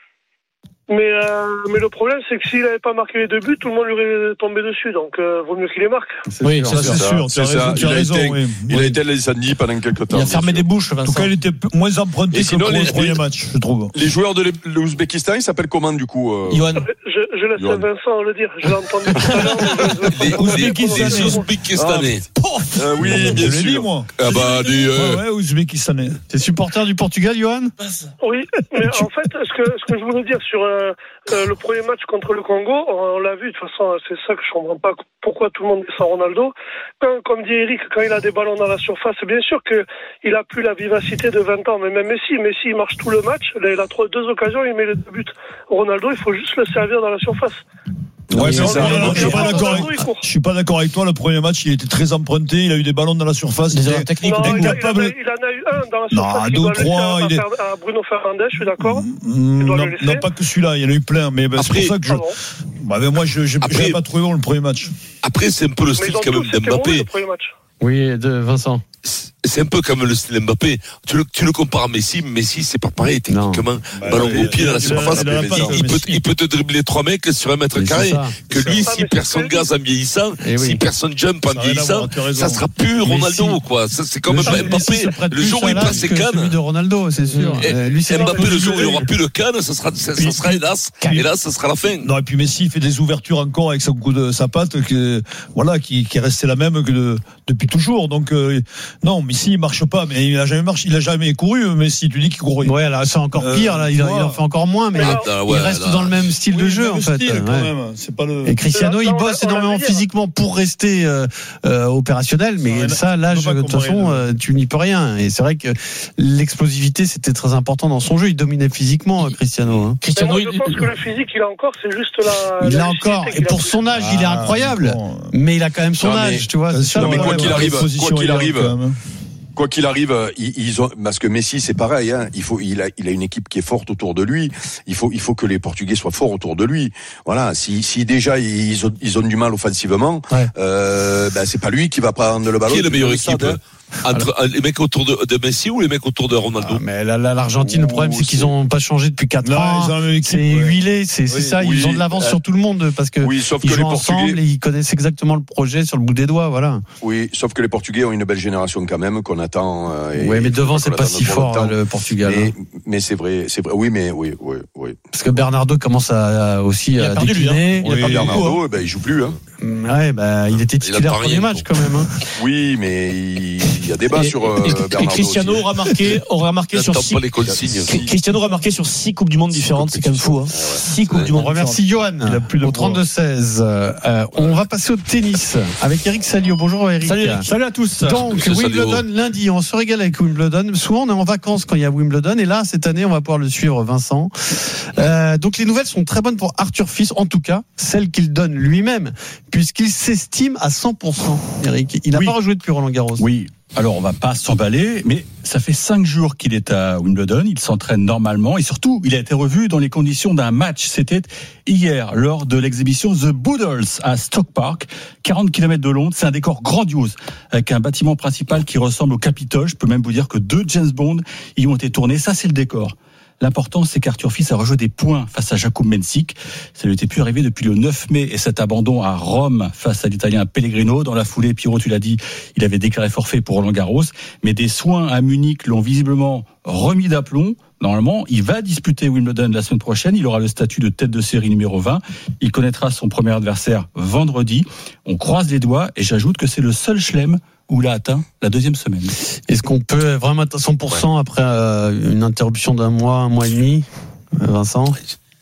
Mais, euh, mais le problème, c'est que s'il n'avait pas marqué les deux buts, tout le monde lui aurait tombé dessus. Donc, euh, vaut mieux qu'il les marque. Oui, ça, c'est sûr. C'est ça. Il a raison, été, oui. il a été les Andy pendant quelques temps. Il a fermé des bouches, Vincent. En tout cas, il était moins emprunté et que sinon, le les, premier les, match, je trouve. Les joueurs de l'Ouzbékistan, ils s'appellent comment, du coup euh... Johan. Je, je laisse Johan. Vincent le dire. Je l'ai entendu tout à l'heure. Les Ouzbékistanais. Euh, oui, bien sûr. Je l'ai dit, moi. Ah bah, du. Ouais, ouais, Ouzbékistanais. T'es supporter du Portugal, Johan? Oui, mais en fait, ce que, ce que je voulais dire sur euh, euh, le premier match contre le Congo, on, on l'a vu, de toute façon, c'est ça que je comprends pas pourquoi tout le monde descend Ronaldo. Quand, comme dit Eric, quand il a des ballons dans la surface, bien sûr qu'il a plus la vivacité de vingt ans, mais même Messi, Messi, il marche tout le match, il a trois, deux occasions, il met les deux buts. Ronaldo, il faut juste le servir dans la surface. Ouais, c'est ça. Je suis pas d'accord avec, je suis pas d'accord avec toi. Le premier match, il était très emprunté. Il a eu des ballons dans la surface. Des erreurs techniques. Non, il, a, il, en a, il en a eu un dans la surface. Non, deux ou trois. Il est à Bruno Fernandes, je suis d'accord. Mmh, non, non, pas que celui-là. Il y en a eu plein. Mais ben, c'est pour ça que je. Bah, ben, moi, je n'ai pas trouvé bon le premier match. Après, c'est un peu le style quand même d'Mbappé. Oui, de Vincent. C'est un peu comme le style Mbappé. Tu le, tu le compares à Messi, Messi c'est pas pareil techniquement. Bah, ballon au pied dans la surface, il, il, peut, il peut te dribbler trois mecs sur un mètre carré. Que lui, si personne gaze en vieillissant, oui. si personne jump en vieillissant, ça sera plus Ronaldo, Messi. Quoi. Ça, c'est comme Mbappé. Le jour où il passe ses cannes. de Ronaldo, c'est sûr. Et, lui, c'est Mbappé, le jour où il aura plus le canne, ça sera, ça, ça sera hélas. Et là, ça sera la fin. Non, et puis Messi fait des ouvertures encore avec son coup de sa patte, que, voilà, qui, qui est resté la même que de, depuis toujours. Donc, euh, non, Messi, il marche pas. Mais il a jamais marché, il a jamais couru. Mais si tu dis qu'il court, ouais, là c'est encore pire. Là, il, il en fait encore moins, mais ah, là, ouais, il reste là, dans le même style oui, de jeu en fait. Style, ouais. Quand même. C'est pas le... Et Cristiano, là, il bosse on, on énormément physiquement pour rester euh, euh, opérationnel, mais ça, ça là, de toute façon, euh, tu n'y peux rien. Et c'est vrai que l'explosivité, c'était très important dans son jeu. Il dominait physiquement, Cristiano. Hein. Cristiano, moi, je pense il... que le physique, il a encore, c'est juste la. Il l'a encore. Et pour son âge, il est incroyable. Mais il a quand même son âge, tu vois. Mais quoi qu'il arrive, quoi qu'il arrive. Quoi qu'il arrive, ils ont parce que Messi c'est pareil. Hein, il faut, il a, il a une équipe qui est forte autour de lui. Il faut, il faut que les Portugais soient forts autour de lui. Voilà. Si, si déjà ils ont, ils ont du mal offensivement, ouais. euh, ben c'est pas lui qui va prendre le ballon. Qui est la meilleure équipe? Hein. Entre Alors, les mecs autour de, de Messi ou les mecs autour de Ronaldo? Ah, mais là, là, l'Argentine, oh, le problème, c'est qu'ils n'ont pas changé depuis quatre ans. C'est ouais. huilé, c'est oui, ça. Oui, ils ont de l'avance euh, sur tout le monde parce que oui, sauf ils que jouent les Portugais ensemble et ils connaissent exactement le projet sur le bout des doigts, voilà. Oui, sauf que les Portugais ont une belle génération quand même qu'on attend. Euh, oui, mais devant, c'est pas si fort longtemps. Le Portugal. Mais, hein. mais c'est vrai, c'est vrai. Oui, mais oui, oui, oui. Parce que Bernardo commence à, à aussi il à a perdu décliner. Lui, hein. Oui, il a Bernardo, ben il joue plus. Hein. Ouais, bah il était titulaire premier match quand même. Hein. Oui, mais il y a débat sur. Et, et Cristiano aura marqué, aura marqué sur six. Cristiano aura marqué sur six coupes du monde différentes, c'est quand même fou. Hein. Six coupes du monde. On remercie Johan. Au trente-deux seize. Euh, on va passer au tennis avec Eric Salio. Bonjour Eric. Salut, salut à tous. Donc Wimbledon lundi, on se régale avec Wimbledon. Souvent on est en vacances quand il y a Wimbledon et là cette année on va pouvoir le suivre, Vincent. Euh, donc les nouvelles sont très bonnes pour Arthur Fils, en tout cas celles qu'il donne lui-même, puisqu'il s'estime à cent pour cent. Eric, il n'a oui. pas rejoué depuis Roland Garros. Oui. Alors, on va pas s'emballer, mais ça fait cinq jours qu'il est à Wimbledon. Il s'entraîne normalement et surtout, il a été revu dans les conditions d'un match. C'était hier, lors de l'exhibition The Boodles à Stoke Park, quarante kilomètres de long. C'est un décor grandiose avec un bâtiment principal qui ressemble au Capitole. Je peux même vous dire que deux James Bond y ont été tournés. Ça, c'est le décor. L'important, c'est qu'Arthur Fils a rejoué des points face à Jakub Mensik. Ça lui était plus arrivé depuis le neuf mai et cet abandon à Rome face à l'Italien Pellegrino. Dans la foulée, Pierrot, tu l'as dit, il avait déclaré forfait pour Roland Garros. Mais des soins à Munich l'ont visiblement remis d'aplomb. Normalement, il va disputer Wimbledon la semaine prochaine. Il aura le statut de tête de série numéro vingt. Il connaîtra son premier adversaire vendredi. On croise les doigts et j'ajoute que c'est le seul chelem où il a atteint la deuxième semaine. Est-ce qu'on peut vraiment être à cent pour cent ouais. après euh, une interruption d'un mois, un mois et demi, Vincent ?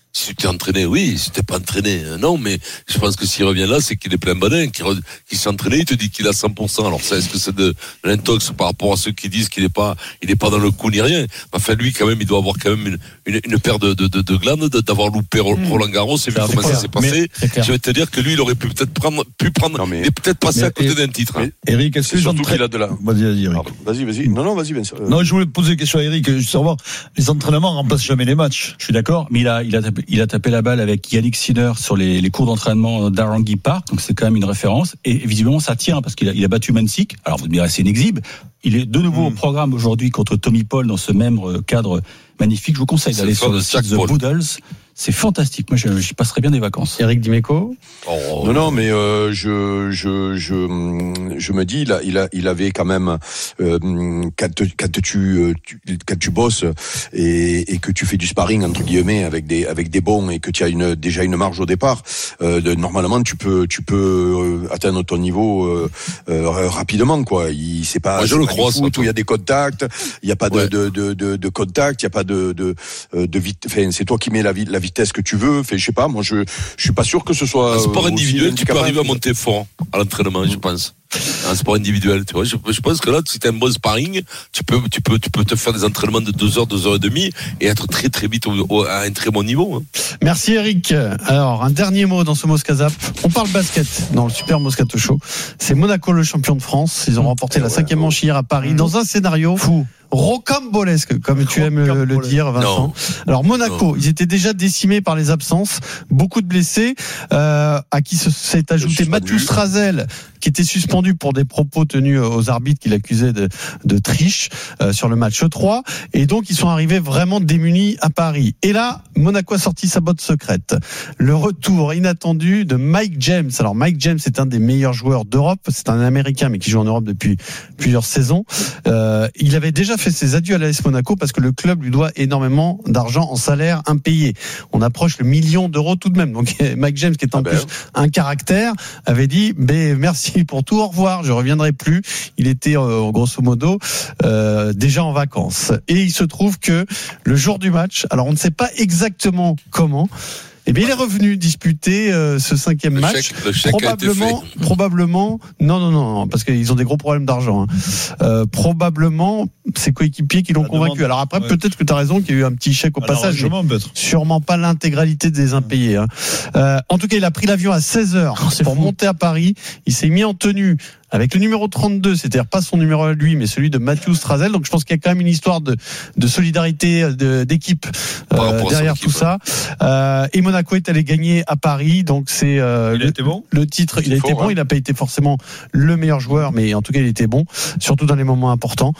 Si tu t'es entraîné, oui. Si tu t'es pas entraîné, non. Mais je pense que s'il revient là, c'est qu'il est plein badin, qu'il, re... qu'il s'est entraîné, il te dit qu'il a cent pour cent. Alors ça, est-ce que c'est de l'intox par rapport à ceux qui disent qu'il est pas, il est pas dans le coup ni rien. Enfin, lui, quand même, il doit avoir quand même une, une, une paire de, de, de, de glandes, d'avoir loupé Roland Garros. Et vu comment ça s'est passé, je vais te dire que lui, il aurait pu peut-être prendre, pu prendre, non, mais, il est peut-être passé mais, à côté et, d'un titre. Hein. Eric, est-ce que surtout qu'il a de la. Vas-y, vas-y, Eric. Vas-y, vas-y. Non, non, vas-y, bien sûr. Non, je voulais poser une question à Eric. Je veux savoir, les entraînements remplacent jamais les matchs. Je suis d'accord, mais il a, il a tapé, il a tapé la balle avec Yannick Sinner sur les, les cours d'entraînement d'Arangui Park, donc c'est quand même une référence. Et visiblement, ça tient parce qu'il a, il a battu Mansik. Alors vous me direz, c'est une exhibe. Il est de nouveau mmh. au programme aujourd'hui contre Tommy Paul dans ce même cadre magnifique. Je vous conseille d'aller sur le site The Boodles. C'est fantastique. Moi, je, j'y passerai bien des vacances. Eric Dimeco. Oh, non, non, mais euh, je, je, je, je me dis, il a, il a, il avait quand même euh, quand, quand tu, tu, quand tu bosses et, et que tu fais du sparring entre guillemets avec des, avec des bons et que tu as une, déjà une marge au départ, euh, de, normalement tu peux, tu peux atteindre ton niveau euh, euh, rapidement, quoi. Il, c'est pas, Moi, je c'est le pas crois. Foot où il y a des contacts, il y a pas de, ouais. de, de, de, de contact, il y a pas de, de, de vite. Enfin, c'est toi qui mets la, la vitesse que tu veux. Fait, je sais pas, moi je je suis pas sûr que ce soit. Un sport individuel, tu peux arriver à monter fort à l'entraînement, mmh. je pense. Un sport individuel, tu vois. Je, je pense que là, si t'as un bon sparring, tu peux, tu peux, tu peux te faire des entraînements de deux heures, deux heures et demie, et être très très vite au, au, à un très bon niveau. Hein. Merci Eric. Alors un dernier mot dans ce Moscazap. On parle basket dans le Super Moscato Show. C'est Monaco le champion de France. Ils ont remporté mmh. la cinquième manche hier à Paris mmh. dans un scénario fou. Rocambolesque, comme tu aimes le, le dire, Vincent. Non. Alors Monaco, non. ils étaient déjà décimés par les absences, beaucoup de blessés, euh, à qui s'est ajouté Mathieu Strazel, qui était suspendu pour des propos tenus aux arbitres qu'il accusait de, de triche euh, sur le match trois, et donc ils sont arrivés vraiment démunis à Paris. Et là, Monaco a sorti sa botte secrète. Le retour inattendu de Mike James. Alors Mike James est un des meilleurs joueurs d'Europe, c'est un Américain mais qui joue en Europe depuis plusieurs saisons. Euh, il avait déjà fait ses adieux à l'A S Monaco parce que le club lui doit énormément d'argent en salaire impayé. On approche le million d'euros tout de même. Donc Mike James, qui est en ah ben. plus un caractère, avait dit ben, merci pour tout, au revoir, je reviendrai plus. Il était euh, grosso modo euh, déjà en vacances. Et il se trouve que le jour du match, alors on ne sait pas exactement comment, eh bien, il est revenu disputer euh, ce cinquième le match. Chèque, le chèque probablement, probablement, non, non, non, parce qu'ils ont des gros problèmes d'argent. Hein. Euh, probablement, ses coéquipiers qui l'ont La convaincu. Demande, Alors après, ouais. peut-être que tu as raison qu'il y a eu un petit chèque au Alors, passage, mais sûrement pas l'intégralité des impayés. Hein. Euh, en tout cas, il a pris l'avion à seize heures oh, pour fou. monter à Paris. Il s'est mis en tenue avec le numéro trente-deux, c'est-à-dire pas son numéro à lui, mais celui de Mathieu Strazel. Donc je pense qu'il y a quand même une histoire de, de solidarité, de, d'équipe euh, derrière tout ça. Euh, et Monaco est allé gagner à Paris, donc c'est euh, il a le, été bon. le titre. Il, il a été bon. Hein. Il n'a pas été forcément le meilleur joueur, mais en tout cas il était bon, surtout dans les moments importants.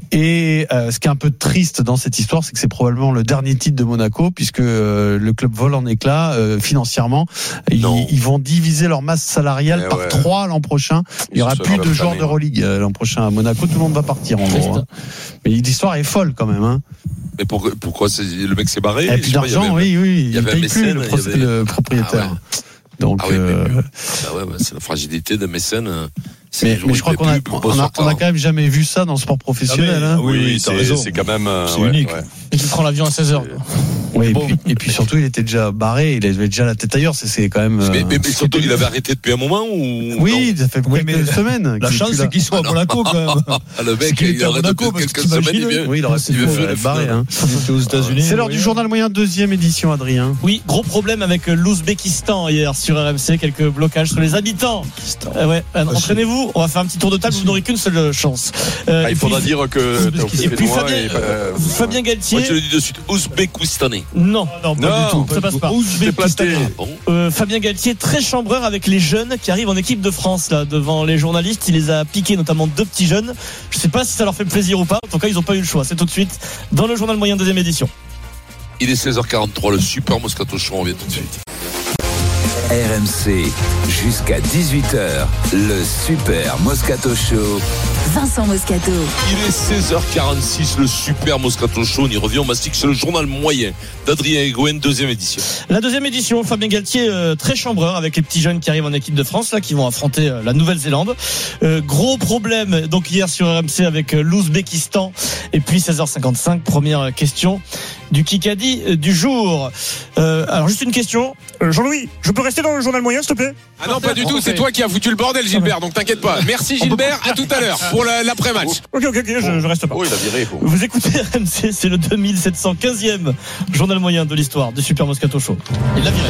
Et euh, ce qui est un peu triste dans cette histoire, c'est que c'est probablement le dernier titre de Monaco, puisque euh, le club vole en éclats euh, financièrement. Ils, ils vont diviser leur masse salariale eh par trois ouais. l'an prochain. Il y aura plus de joueurs d'Euroleague euh, l'an prochain à Monaco, tout le monde va partir en gros. Hein. Mais l'histoire est folle quand même. Hein. Mais pourquoi, pourquoi c'est, le mec s'est barré? Il n'y a plus d'argent, pas, oui, oui. Il ne paye mécène, plus le, pro- avait... le propriétaire. Ah ouais. Donc, ah oui, euh... mais, ah ouais, bah, c'est la fragilité d'un mécène. Mais, mais je crois qu'on a, on a, on a quand même jamais vu ça dans le sport professionnel. Ah mais, hein. Oui, oui c'est, c'est quand même c'est ouais, unique. Ouais. Et qui prend l'avion à seize heures. Oui, bon. et, puis, et puis surtout, il était déjà barré, il avait déjà la tête ailleurs. C'est, c'est quand même. Mais, mais, mais surtout, il avait arrêté depuis un moment ou oui, non ça fait oui, quelques semaines. La chance, c'est qu'il soit à Monaco quand même. Ah, le mec, il a arrêté depuis quelques semaines. Oui, il aurait pu barrer. aux États-Unis. C'est l'heure du journal moyen, deuxième édition, Adrien. Oui, gros problème avec l'Ouzbékistan hier sur R M C, quelques blocages sur les habitants. Ouais, entraînez-vous. On va faire un petit tour de table. Vous n'aurez qu'une seule chance. Euh, ah, il faudra puis, dire que. Et puis Fabien, et euh, Fabien Galtier. Moi, je le dis de suite. Ouzbékistanais. Non, non, pas non, du tout. Ça passe pas. Ouzbékistanais. Bon. Euh, Fabien Galtier, très chambreur avec les jeunes qui arrivent en équipe de France là devant les journalistes. Il les a piqués, notamment deux petits jeunes. Je ne sais pas si ça leur fait plaisir ou pas. En tout cas, ils n'ont pas eu le choix. C'est tout de suite dans le journal moyen deuxième édition. Il est seize heures quarante-trois. Le Super Moscato Show. On revient tout de suite. R M C jusqu'à dix-huit heures, le Super Moscato Show. Vincent Moscato. Il est seize heures quarante-six, le Super Moscato Show. On y revient, on mastique, c'est le journal moyen d'Adrien Egouen, deuxième édition. La deuxième édition, Fabien Galtier, euh, très chambreur avec les petits jeunes qui arrivent en équipe de France, là, qui vont affronter euh, la Nouvelle-Zélande. Euh, gros problème, donc hier sur R M C avec euh, l'Ouzbékistan. Et puis seize heures cinquante-cinq, première question du Kikadi euh, du jour. Euh, alors juste une question, euh, Jean-Louis, je peux rester dans le journal moyen s'il te plaît? Ah non, pas du tout, c'est toi qui as foutu le bordel, Gilbert, donc t'inquiète pas. Merci Gilbert, à tout à l'heure pour la- l'après-match. Ok, ok, ok, je, je reste pas. Oh, il a viré. Oh. Vous écoutez R M C, c'est le deux mille sept cent quinzième journal moyen de l'histoire du Super Moscato Show. Il l'a viré.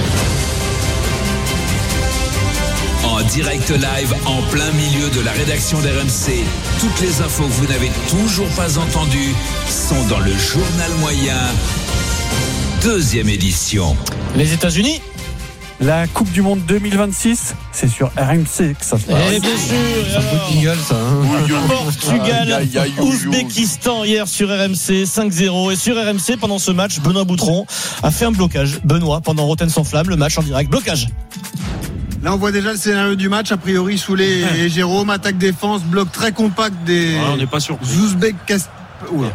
En direct live, en plein milieu de la rédaction d'R M C. Toutes les infos que vous n'avez toujours pas entendues sont dans le journal moyen, deuxième édition. Les États-Unis. La Coupe du Monde deux mille vingt-six, c'est sur R M C que ça se passe. Eh bien sûr. C'est un peu jingle, ça. Hein. Portugal, Aïe, aïe, aïe, Ouzbékistan hier sur R M C cinq zéro. Et sur R M C, pendant ce match, Benoît Boutron a fait un blocage. Benoît, pendant Rotten sans flamme, le match en direct. Blocage. Là, on voit déjà le scénario du match. A priori, Soulet et Jérôme, attaque-défense, bloc très compact des Ah, on n'est pas surpris. Ouzbek Cast... Oula.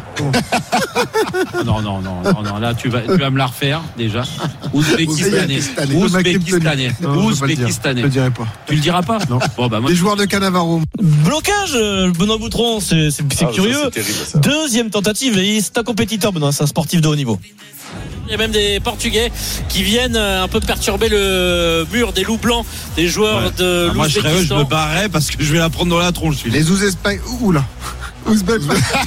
Ah, non, non, non, non, non, là tu vas, tu vas me la refaire déjà. Ouzbékistanais. Ouzbékistanais. Ouzbékistanais. Non, je peux pas le dire. Ouzbékistanais. Je le dirai pas. Tu le diras pas? Non. Bon, bah, moi, Les joueurs de Cannavaro. Blocage, euh, Benoît Boutron, c'est, c'est, c'est Ah, curieux. ça, c'est terrible, ça. Deuxième tentative, et c'est un compétiteur, Benoît, c'est un sportif de haut niveau. Il y a même des Portugais qui viennent un peu perturber le mur des loups blancs des joueurs Ouais. de Ah, moi je serais eux, je me barrais parce que je vais la prendre dans la tronche. Celui-là. Les Ouzbek... Oula. Ouzbek.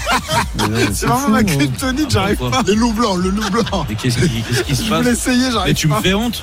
C'est vraiment ma kryptonite, j'arrive pas. Les loups blancs, le loup blanc. Mais qu'est-ce qui, qu'est-ce qui se Je passe? voulais essayer, j'arrive pas. Mais tu me fais honte.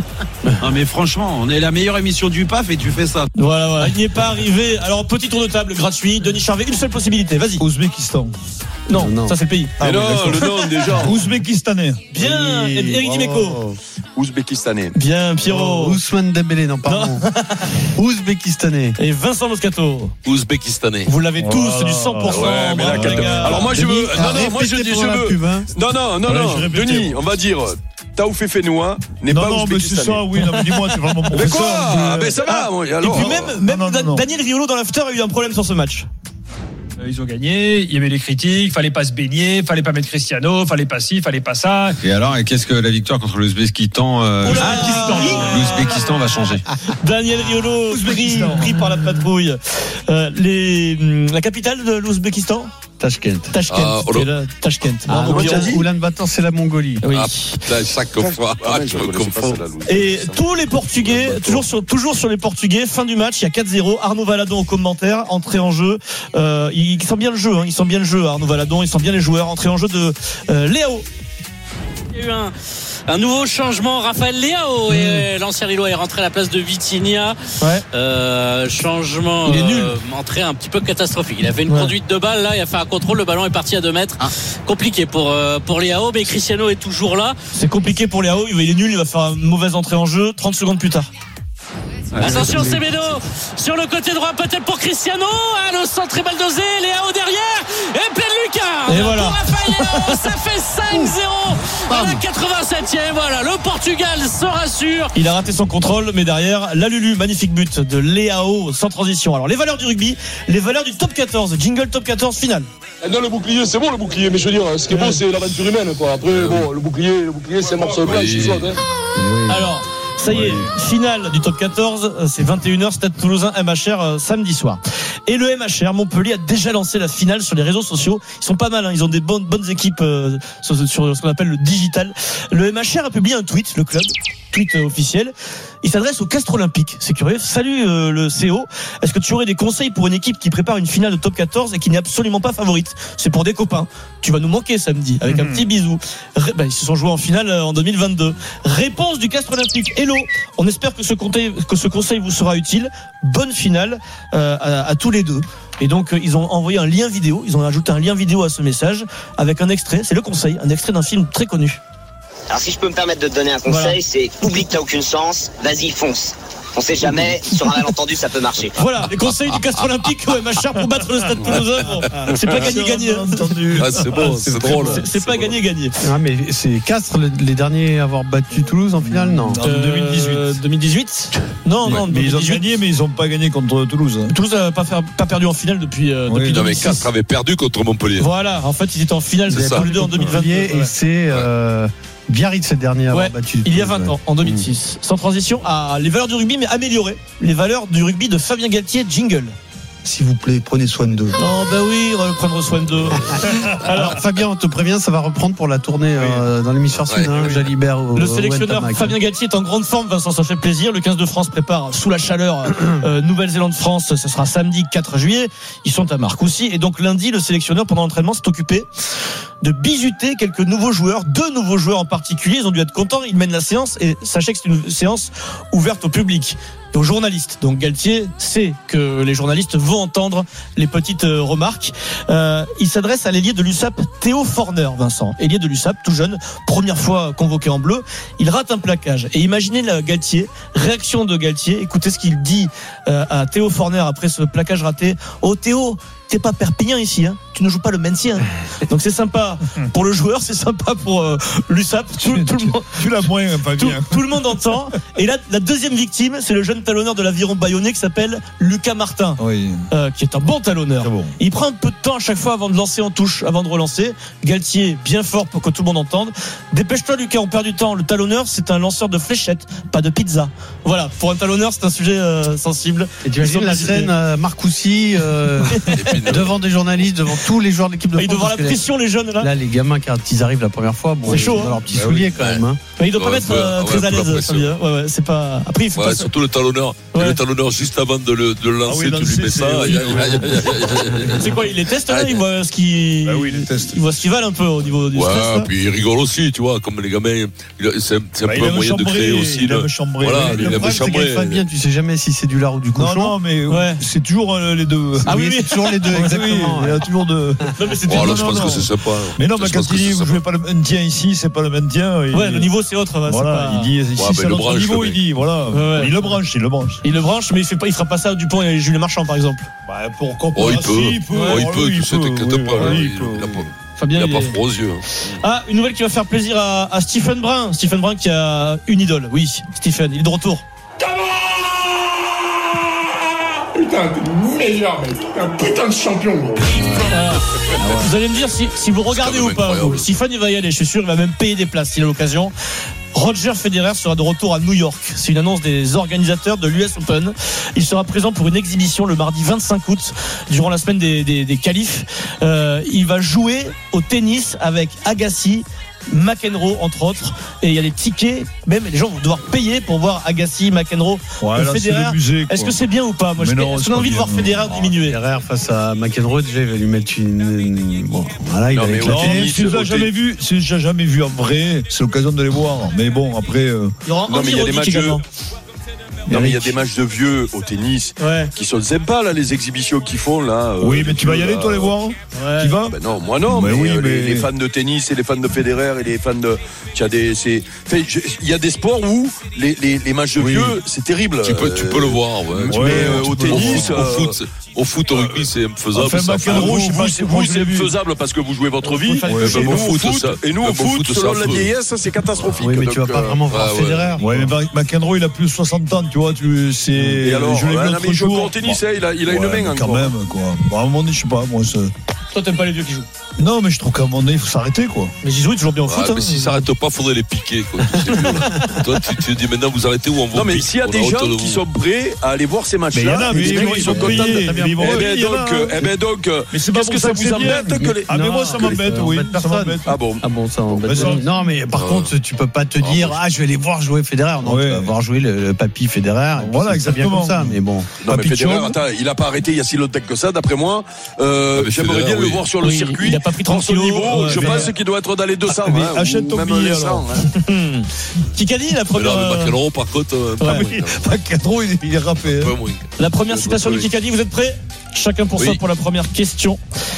Non mais franchement, on est la meilleure émission du P A F et tu fais ça. Voilà, voilà. Il n'y est pas arrivé. Alors, petit tour de table gratuit. Denis Charvet, une seule possibilité. Vas-y. Ouzbékistan. Non, non. Ça c'est le pays. Mais Ah, non, oui, le nom déjà. Ouzbékistanais. bien, Oui, Eric bravo. Dimeco. Ouzbékistanais. Bien, Pierrot. Ousmane Dembélé, non, pardon. Ouzbékistanais. Et Vincent Moscato. Ouzbékistanais. Vous l'avez tous, du cent pour cent. Ouais, mais là, bravo, quel- les gars. Alors moi je veux. Denis, Non, non, moi je répétez dis, je pendant la veux. pub, hein. Non, non, non, Ouais, non. je répétais, Denis, ouais. on va dire. Taoufé Fenoua n'est Non, pas non, mais c'est ouzbékistanais. ça, oui. Non, mais dis-moi, t'es vraiment Mais professeur. quoi Ah, mais- ben ça va, moi. Et Alors. puis même, même non, non, Da- non. Daniel Riolo dans l'after a eu un problème sur ce match. Euh, Ils ont gagné, il y avait les critiques, fallait pas se baigner, fallait pas mettre Cristiano, fallait pas ci, fallait pas ça. Et alors, et qu'est-ce que la victoire contre l'Ouzbékistan euh, Oula. l'Ouzbékistan va changer? Daniel Riolo, pris, Ouzbékistan. pris par la patrouille. Euh, les, hum, la capitale de l'Ouzbékistan Tashkent. Tashkent. Ah, c'était oh là, Tashkent. Ah, Bravo, moi, Pierrot. j'ai dit Oulan-Bator, c'est la Mongolie. Oui. Ah putain, chaque fois. Ah, Ah, mais je je me connaissais pas confonds. celle-là, Louis. Et tous les Portugais, toujours sur, toujours sur les Portugais, fin du match, il y a quatre zéro. Arnaud Valadon au commentaire, entrée en jeu. Euh, il, il sent bien le jeu, hein, il sent bien le jeu, Arnaud Valadon, il sent bien les joueurs. Entrée en jeu de euh, Léo. Il y a eu un, un nouveau changement. Raphaël Leao et l'ancien Lillois est rentré à la place de Vitinha. Ouais. Euh, changement. Il est nul. euh, entrée un petit peu catastrophique. Il a fait une Ouais. conduite de balle là, il a fait un contrôle, le ballon est parti à deux mètres. Compliqué pour euh, pour Leao, mais Cristiano est toujours là. C'est compliqué pour Léo, il est nul, il va faire une mauvaise entrée en jeu. trente secondes plus tard. Attention Semedo sur le côté droit, peut-être pour Cristiano. Ah, le centre est mal dosé. Léao derrière et pleine lucarne. Et voilà. Pour Raphaël Leao, ça fait cinq zéro à la quatre-vingt-septième. Voilà, le Portugal se rassure. Il a raté son contrôle, mais derrière, la Lulu, magnifique but de Léao sans transition. Alors, les valeurs du rugby, les valeurs du top quatorze, jingle top quatorze finale. Non, le bouclier, c'est bon le bouclier, mais je veux dire, ce qui est beau, c'est l'aventure humaine, quoi. Après, bon, le bouclier, le bouclier, c'est un morceau de blanc, je saute, hein. Alors, ça y est, finale du top quatorze, c'est vingt et une heures, Stade Toulousain M H R euh, samedi soir. Et le M H R, Montpellier a déjà lancé la finale sur les réseaux sociaux. Ils sont pas mal, hein, ils ont des bonnes, bonnes équipes euh, sur, sur ce qu'on appelle le digital. Le M H R a publié un tweet, le club, tweet euh, officiel. Il s'adresse au Castres Olympique. C'est curieux. Salut euh, le C O. Est-ce que tu aurais des conseils pour une équipe qui prépare une finale de top quatorze et qui n'est absolument pas favorite? C'est pour des copains. Tu vas nous manquer samedi avec un petit bisou. Ré- bah, ils se sont joués en finale euh, en deux mille vingt-deux. Réponse du Castres Olympique. Hello. On espère que ce conseil, que ce conseil vous sera utile. Bonne finale euh, à, à tous les deux. Et donc euh, ils ont envoyé un lien vidéo. Ils ont ajouté un lien vidéo à ce message avec un extrait. C'est le conseil, un extrait d'un film très connu. Alors si je peux me permettre de te donner un conseil, Voilà. c'est oublie que t'as aucune chance, vas-y fonce. On sait jamais, sur un malentendu ça peut marcher. Voilà, les conseils du Castres Olympique au M H R pour battre le Stade Toulousain. Bon, c'est pas gagné-gagné. hein. Ah, c'est bon, c'est drôle. C'est- C'est pas gagné-gagné. Ah, mais c'est Castres le- les derniers à avoir battu Toulouse en finale, non En deux mille dix-huit. deux mille dix-huit Non, non, Mais ils ont deux mille dix-huit. gagné, mais ils n'ont pas gagné contre Toulouse. Toulouse n'a pas, fait- pas perdu en finale depuis, euh, Oui, depuis Non, mais deux mille six. Castres avait perdu contre Montpellier. Voilà, en fait, ils étaient en finale C'est ça. tous les deux en deux mille vingt-deux. Et Ouais. c'est euh, Biarritz le dernier à avoir Ouais, battu. il y a Toulouse, vingt ouais. ans, en deux mille six. Sans transition, à les valeurs du rugby, mais améliorées. Les valeurs du rugby de Fabien Galtier, jingle. s'il vous plaît, prenez soin d'eux. Non, bah oui, on va prendre soin d'eux. Alors, Fabien, on te prévient, ça va reprendre pour la tournée euh, dans l'hémisphère sud, hein, Jalibert. Au, le au sélectionneur Wentamac. Fabien Galtier est en grande forme, Vincent, ça fait plaisir. Le quinze de France prépare sous la chaleur euh, Nouvelle-Zélande-France, ce sera samedi quatre juillet. Ils sont à Marcoussis. Et donc lundi, le sélectionneur, pendant l'entraînement, s'est occupé de bisuter quelques nouveaux joueurs, deux nouveaux joueurs en particulier. Ils ont dû être contents, ils mènent la séance. Et sachez que c'est une séance ouverte au public et aux journalistes. Donc Galtier sait que les journalistes vont entendre les petites euh, remarques. Euh, il s'adresse à l'ailier de l'U S A P, Théo Forner, Vincent. Ailier de l'U S A P, tout jeune, première fois convoqué en bleu. Il rate un plaquage. Et imaginez la Galtier, réaction de Galtier. Écoutez ce qu'il dit euh, à Théo Forner après ce plaquage raté. Oh Théo, t'es pas Perpignan ici, hein. Tu ne joues pas le maintien. Donc c'est sympa pour le joueur, c'est sympa pour euh, l'U S A P. Tout, tout, le monde, tu l'as moins, pas tout, bien. Tout le monde entend. Et là, la deuxième victime, c'est le jeune talonneur de l'Aviron Bayonnais qui s'appelle Lucas Martin, oui. euh, qui est un bon talonneur. Bon. Il prend un peu de temps à chaque fois avant de lancer en touche, avant de relancer. Galtier, bien fort pour que tout le monde entende. Dépêche-toi, Lucas, on perd du temps. Le talonneur, c'est un lanceur de fléchettes, pas de pizza. Voilà, pour un talonneur, c'est un sujet euh, sensible. Et tu imagines la scène euh, Marcoussis euh, devant des journalistes, devant tous les joueurs de l'équipe de France. Ils doivent avoir la pression, les jeunes, là. Là, les gamins, quand ils arrivent la première fois, bon, c'est chaud, ils ont hein. leurs petits bah souliers oui. quand même. Hein. Mais il doit ouais, pas mettre ouais, euh, ouais, très ouais, à l'aise, ça ouais, ouais, c'est pas. Après, il faut ouais, pas. Surtout le talonneur. Ouais. Le talonneur, juste avant de le, de le lancer, Ah oui, tu lancer, lui mets ça. c'est- y a- y a- y a- y a- y a- C'est quoi, il les teste là, il voit ce qui. Bah oui, il les teste. Il voit ce qui valent un peu au niveau du stress. Ouais, là. puis il rigole aussi, tu vois, comme les gamins. il a- C'est c'est un Bah, peu il un aime moyen de chambrer, créer aussi. il le- aime chambrer. Voilà, Le il Le aime problème, c'est qu'avec chambrer. Fabien, tu sais jamais si c'est du lard ou du cochon. Non, non, mais Ouais. c'est toujours euh, les deux. Ah oui, oui, oui. c'est toujours les deux, Ouais, oui, exactement. il y a toujours deux. Non, mais c'était. Oh, là, non, je non, pense non. que c'est sympa. Mais non, mais Je quand pense que il dit c'est vous sympa. jouez pas le maintien ici, c'est pas le maintien. il- Ouais, le niveau c'est autre. Ouais, c'est Voilà, pas- il dit ici Ouais, c'est mais le notre branche, niveau, le il mec. dit voilà. Ouais, ouais. Il le branche, il le branche. Il le branche, mais il fait pas, il fera pas ça Dupont et Julien Marchand, par exemple. Bah, pourquoi Oh, il pas, peut. si, il peut. Oh, il Ah peut, oui, tu sais, peut, t'inquiète oui, pas. oui, là, il Il peut. il a pas- Fabien, il a il pas est- froid aux yeux. Ah, une nouvelle qui va faire plaisir à, à Stephen Brun. Stephen Brun qui a une idole. Oui, Stephen, il est de retour. Putain, t'es le meilleur, mec. T'es un putain de champion, gros. Ah, vous allez me dire si, si vous regardez C'est quand ou même pas. incroyable. Vous. Stephen, il va y aller. Je suis sûr, il va même payer des places s'il a l'occasion. Roger Federer sera de retour à New York. C'est une annonce des organisateurs de l'U S Open. Il sera présent pour une exhibition le mardi vingt-cinq août, durant la semaine des, des, des qualifs. Euh, il va jouer au tennis avec Agassi, McEnroe entre autres, et il y a des tickets, même les gens vont devoir payer pour voir Agassi, McEnroe, Ouais, là, c'est Federer. le musée, quoi. Est-ce que c'est bien ou pas? Moi, Mais je non, est-ce c'est qu'on a pas envie de bien, voir non. Federer diminuer? Federer face à McEnroe, déjà, il va lui mettre une. une- Bon, voilà, il Non, va mais éclater. Non, tennis, si tu au l'as jamais tennis. vu, si tu l'as jamais vu en vrai, c'est l'occasion de les voir. Mais bon, après. euh, Il y aura Non, mais il y a des Andy matchs Roddick également. Non, mais il y a des matchs de vieux au tennis Ouais. qui sont sympas, là, les exhibitions qu'ils font, là. euh, Oui, mais tu vas y aller, toi, les voir? Ouais. Tu vas? Ben non, moi non, Mais mais, oui, euh, mais- Les, les fans de tennis et les fans de Federer et les fans de. Tu as des. c'est- Enfin, je- Il y a des sports où les, les, les matchs de Oui. vieux, c'est terrible. Tu peux, tu peux le voir. Ouais. Mais Ouais, euh, tu au peux le tennis. Au euh, foot, au foot, au rugby, c'est infaisable. Enfin, ça. McEnroe, je sais vous, pas, c'est- moi, vous, je c'est l'ai vu. faisable parce que vous jouez votre vie. Ouais, Et ben, nous, au au foot, foot, ça- et nous, ben, au au foot, foot, selon c'est la affreux. vieillesse, c'est catastrophique. Oui, mais tu vas Donc, pas euh, vraiment voir ouais, ouais. Federer. Ouais, mais McEnroe, il a plus de soixante ans, tu vois. Tu, c'est, Et alors, je l'ai vu ouais, non, l'autre mais il joue jour. encore au tennis, hein, il a, il a une Ouais, main mais quand encore. même, quoi. Bon, à un moment donné, je sais pas, moi, c'est- Toi, t'aimes pas les vieux qui jouent. Non, mais je trouve qu'à un moment donné, il faut s'arrêter, quoi. Mais Zizou est toujours bien au Ah, foot. mais hein. s'ils s'arrêtent pas, faudrait les piquer. Quoi, tous ces vieux-là. Toi, tu te dis maintenant, vous arrêtez ou on vous Non, mais pique, s'il y a on des honte gens de qui vous. sont prêts à aller voir ces Mais il y en matchs-là, a, et mais des ils mecs vont- qui ils sont vont contents. payer, de- mais ils vont Eh payer, ben il y en a, donc, euh, hein. eh ben donc, euh, Mais c'est pas qu'est-ce pour que ça ça que vous c'est bien. embête que les. Ah, mais moi, ça m'embête, oui. embête Ça personne. m'embête. Ah bon. Ah bon, ça embête Mais ça- personne. Non, mais par Ah. contre, tu peux pas te dire, ah, je vais aller voir jouer Federer. Non, Ouais. tu vas voir jouer le, le papy Federer. Et puis Voilà, c'est très bien exactement. comme ça, mais bon. Non, mais Papy Federer, Chom. attends, il a pas arrêté il y a si longtemps que ça, d'après moi. Euh, Ah, mais J'aimerais Federer, bien le oui. voir sur le Oui, circuit. il a pas pris trente Prendre son kilos, niveau, ouais, je mais- pense qu'il doit être dans les deux cents. Mais hein, achète ou ton même billet, les cent, alors. hein. Qui a dit la Mais non, première, mais euh, McEnroe, par contre, euh, pas Ouais. moins, Oui, quand même. McEnroe, il, il est râpé. hein. Pas moins. la première Oui, citation oui. de Kikadi. Vous êtes prêts? Chacun pour Oui. soi pour la première question.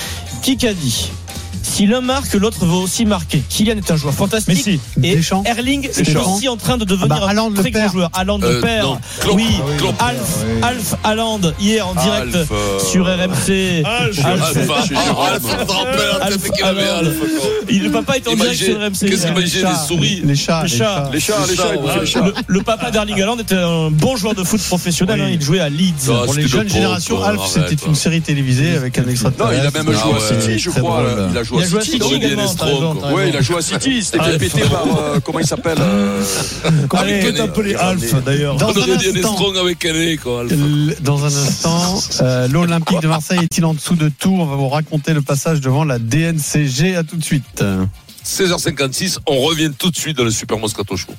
Kikadi. Si l'un marque, l'autre va aussi marquer. Kylian est un joueur fantastique. Messi. Et Deschamps. Erling est Deschamps. aussi en train de devenir Ah bah, Haaland un le très grand père. joueur. Haaland Euh, le père. non, Klopp. Oui. Ah oui, Klopp. Alf, oui. Alf Haaland hier en direct Alf, euh, sur R M C. Alf. Alf. Alpha, Alpha, je te rappelle, Alf peut-être qu'il avait Haaland. Alpha, quoi. Il, le papa est en direct Imaginez- sur R M C. qu'est-ce qu'il hier. imaginait, Les des chats. souris? Les chats. Les chats. Les chats, les chats, il bouffait les chats. Le, le papa d'Erling Haaland était un bon joueur de foot professionnel. Oui. hein, il jouait à Leeds. Ah, Pour les c'était jeunes le générations, pauvre, Alf, arrête, c'était hein. une série télévisée avec un extra. Non, il a même joué Ah à ouais. City, je Très crois. drôle. Il a joué joué il a joué à City. City également. Ouais, il a joué à City. C'était fait péter par euh, comment il s'appelle euh... Allez, peut t'appeler Alf d'ailleurs. Dans On un aurait dit un instant, strong avec Calais, quoi. Alpha. l- dans un instant, euh, l'Olympique de Marseille est-il en dessous de Tours? On va vous raconter le passage devant la D N C G. À tout de suite. seize heures cinquante-six, on revient tout de suite dans le Super Moscato Show.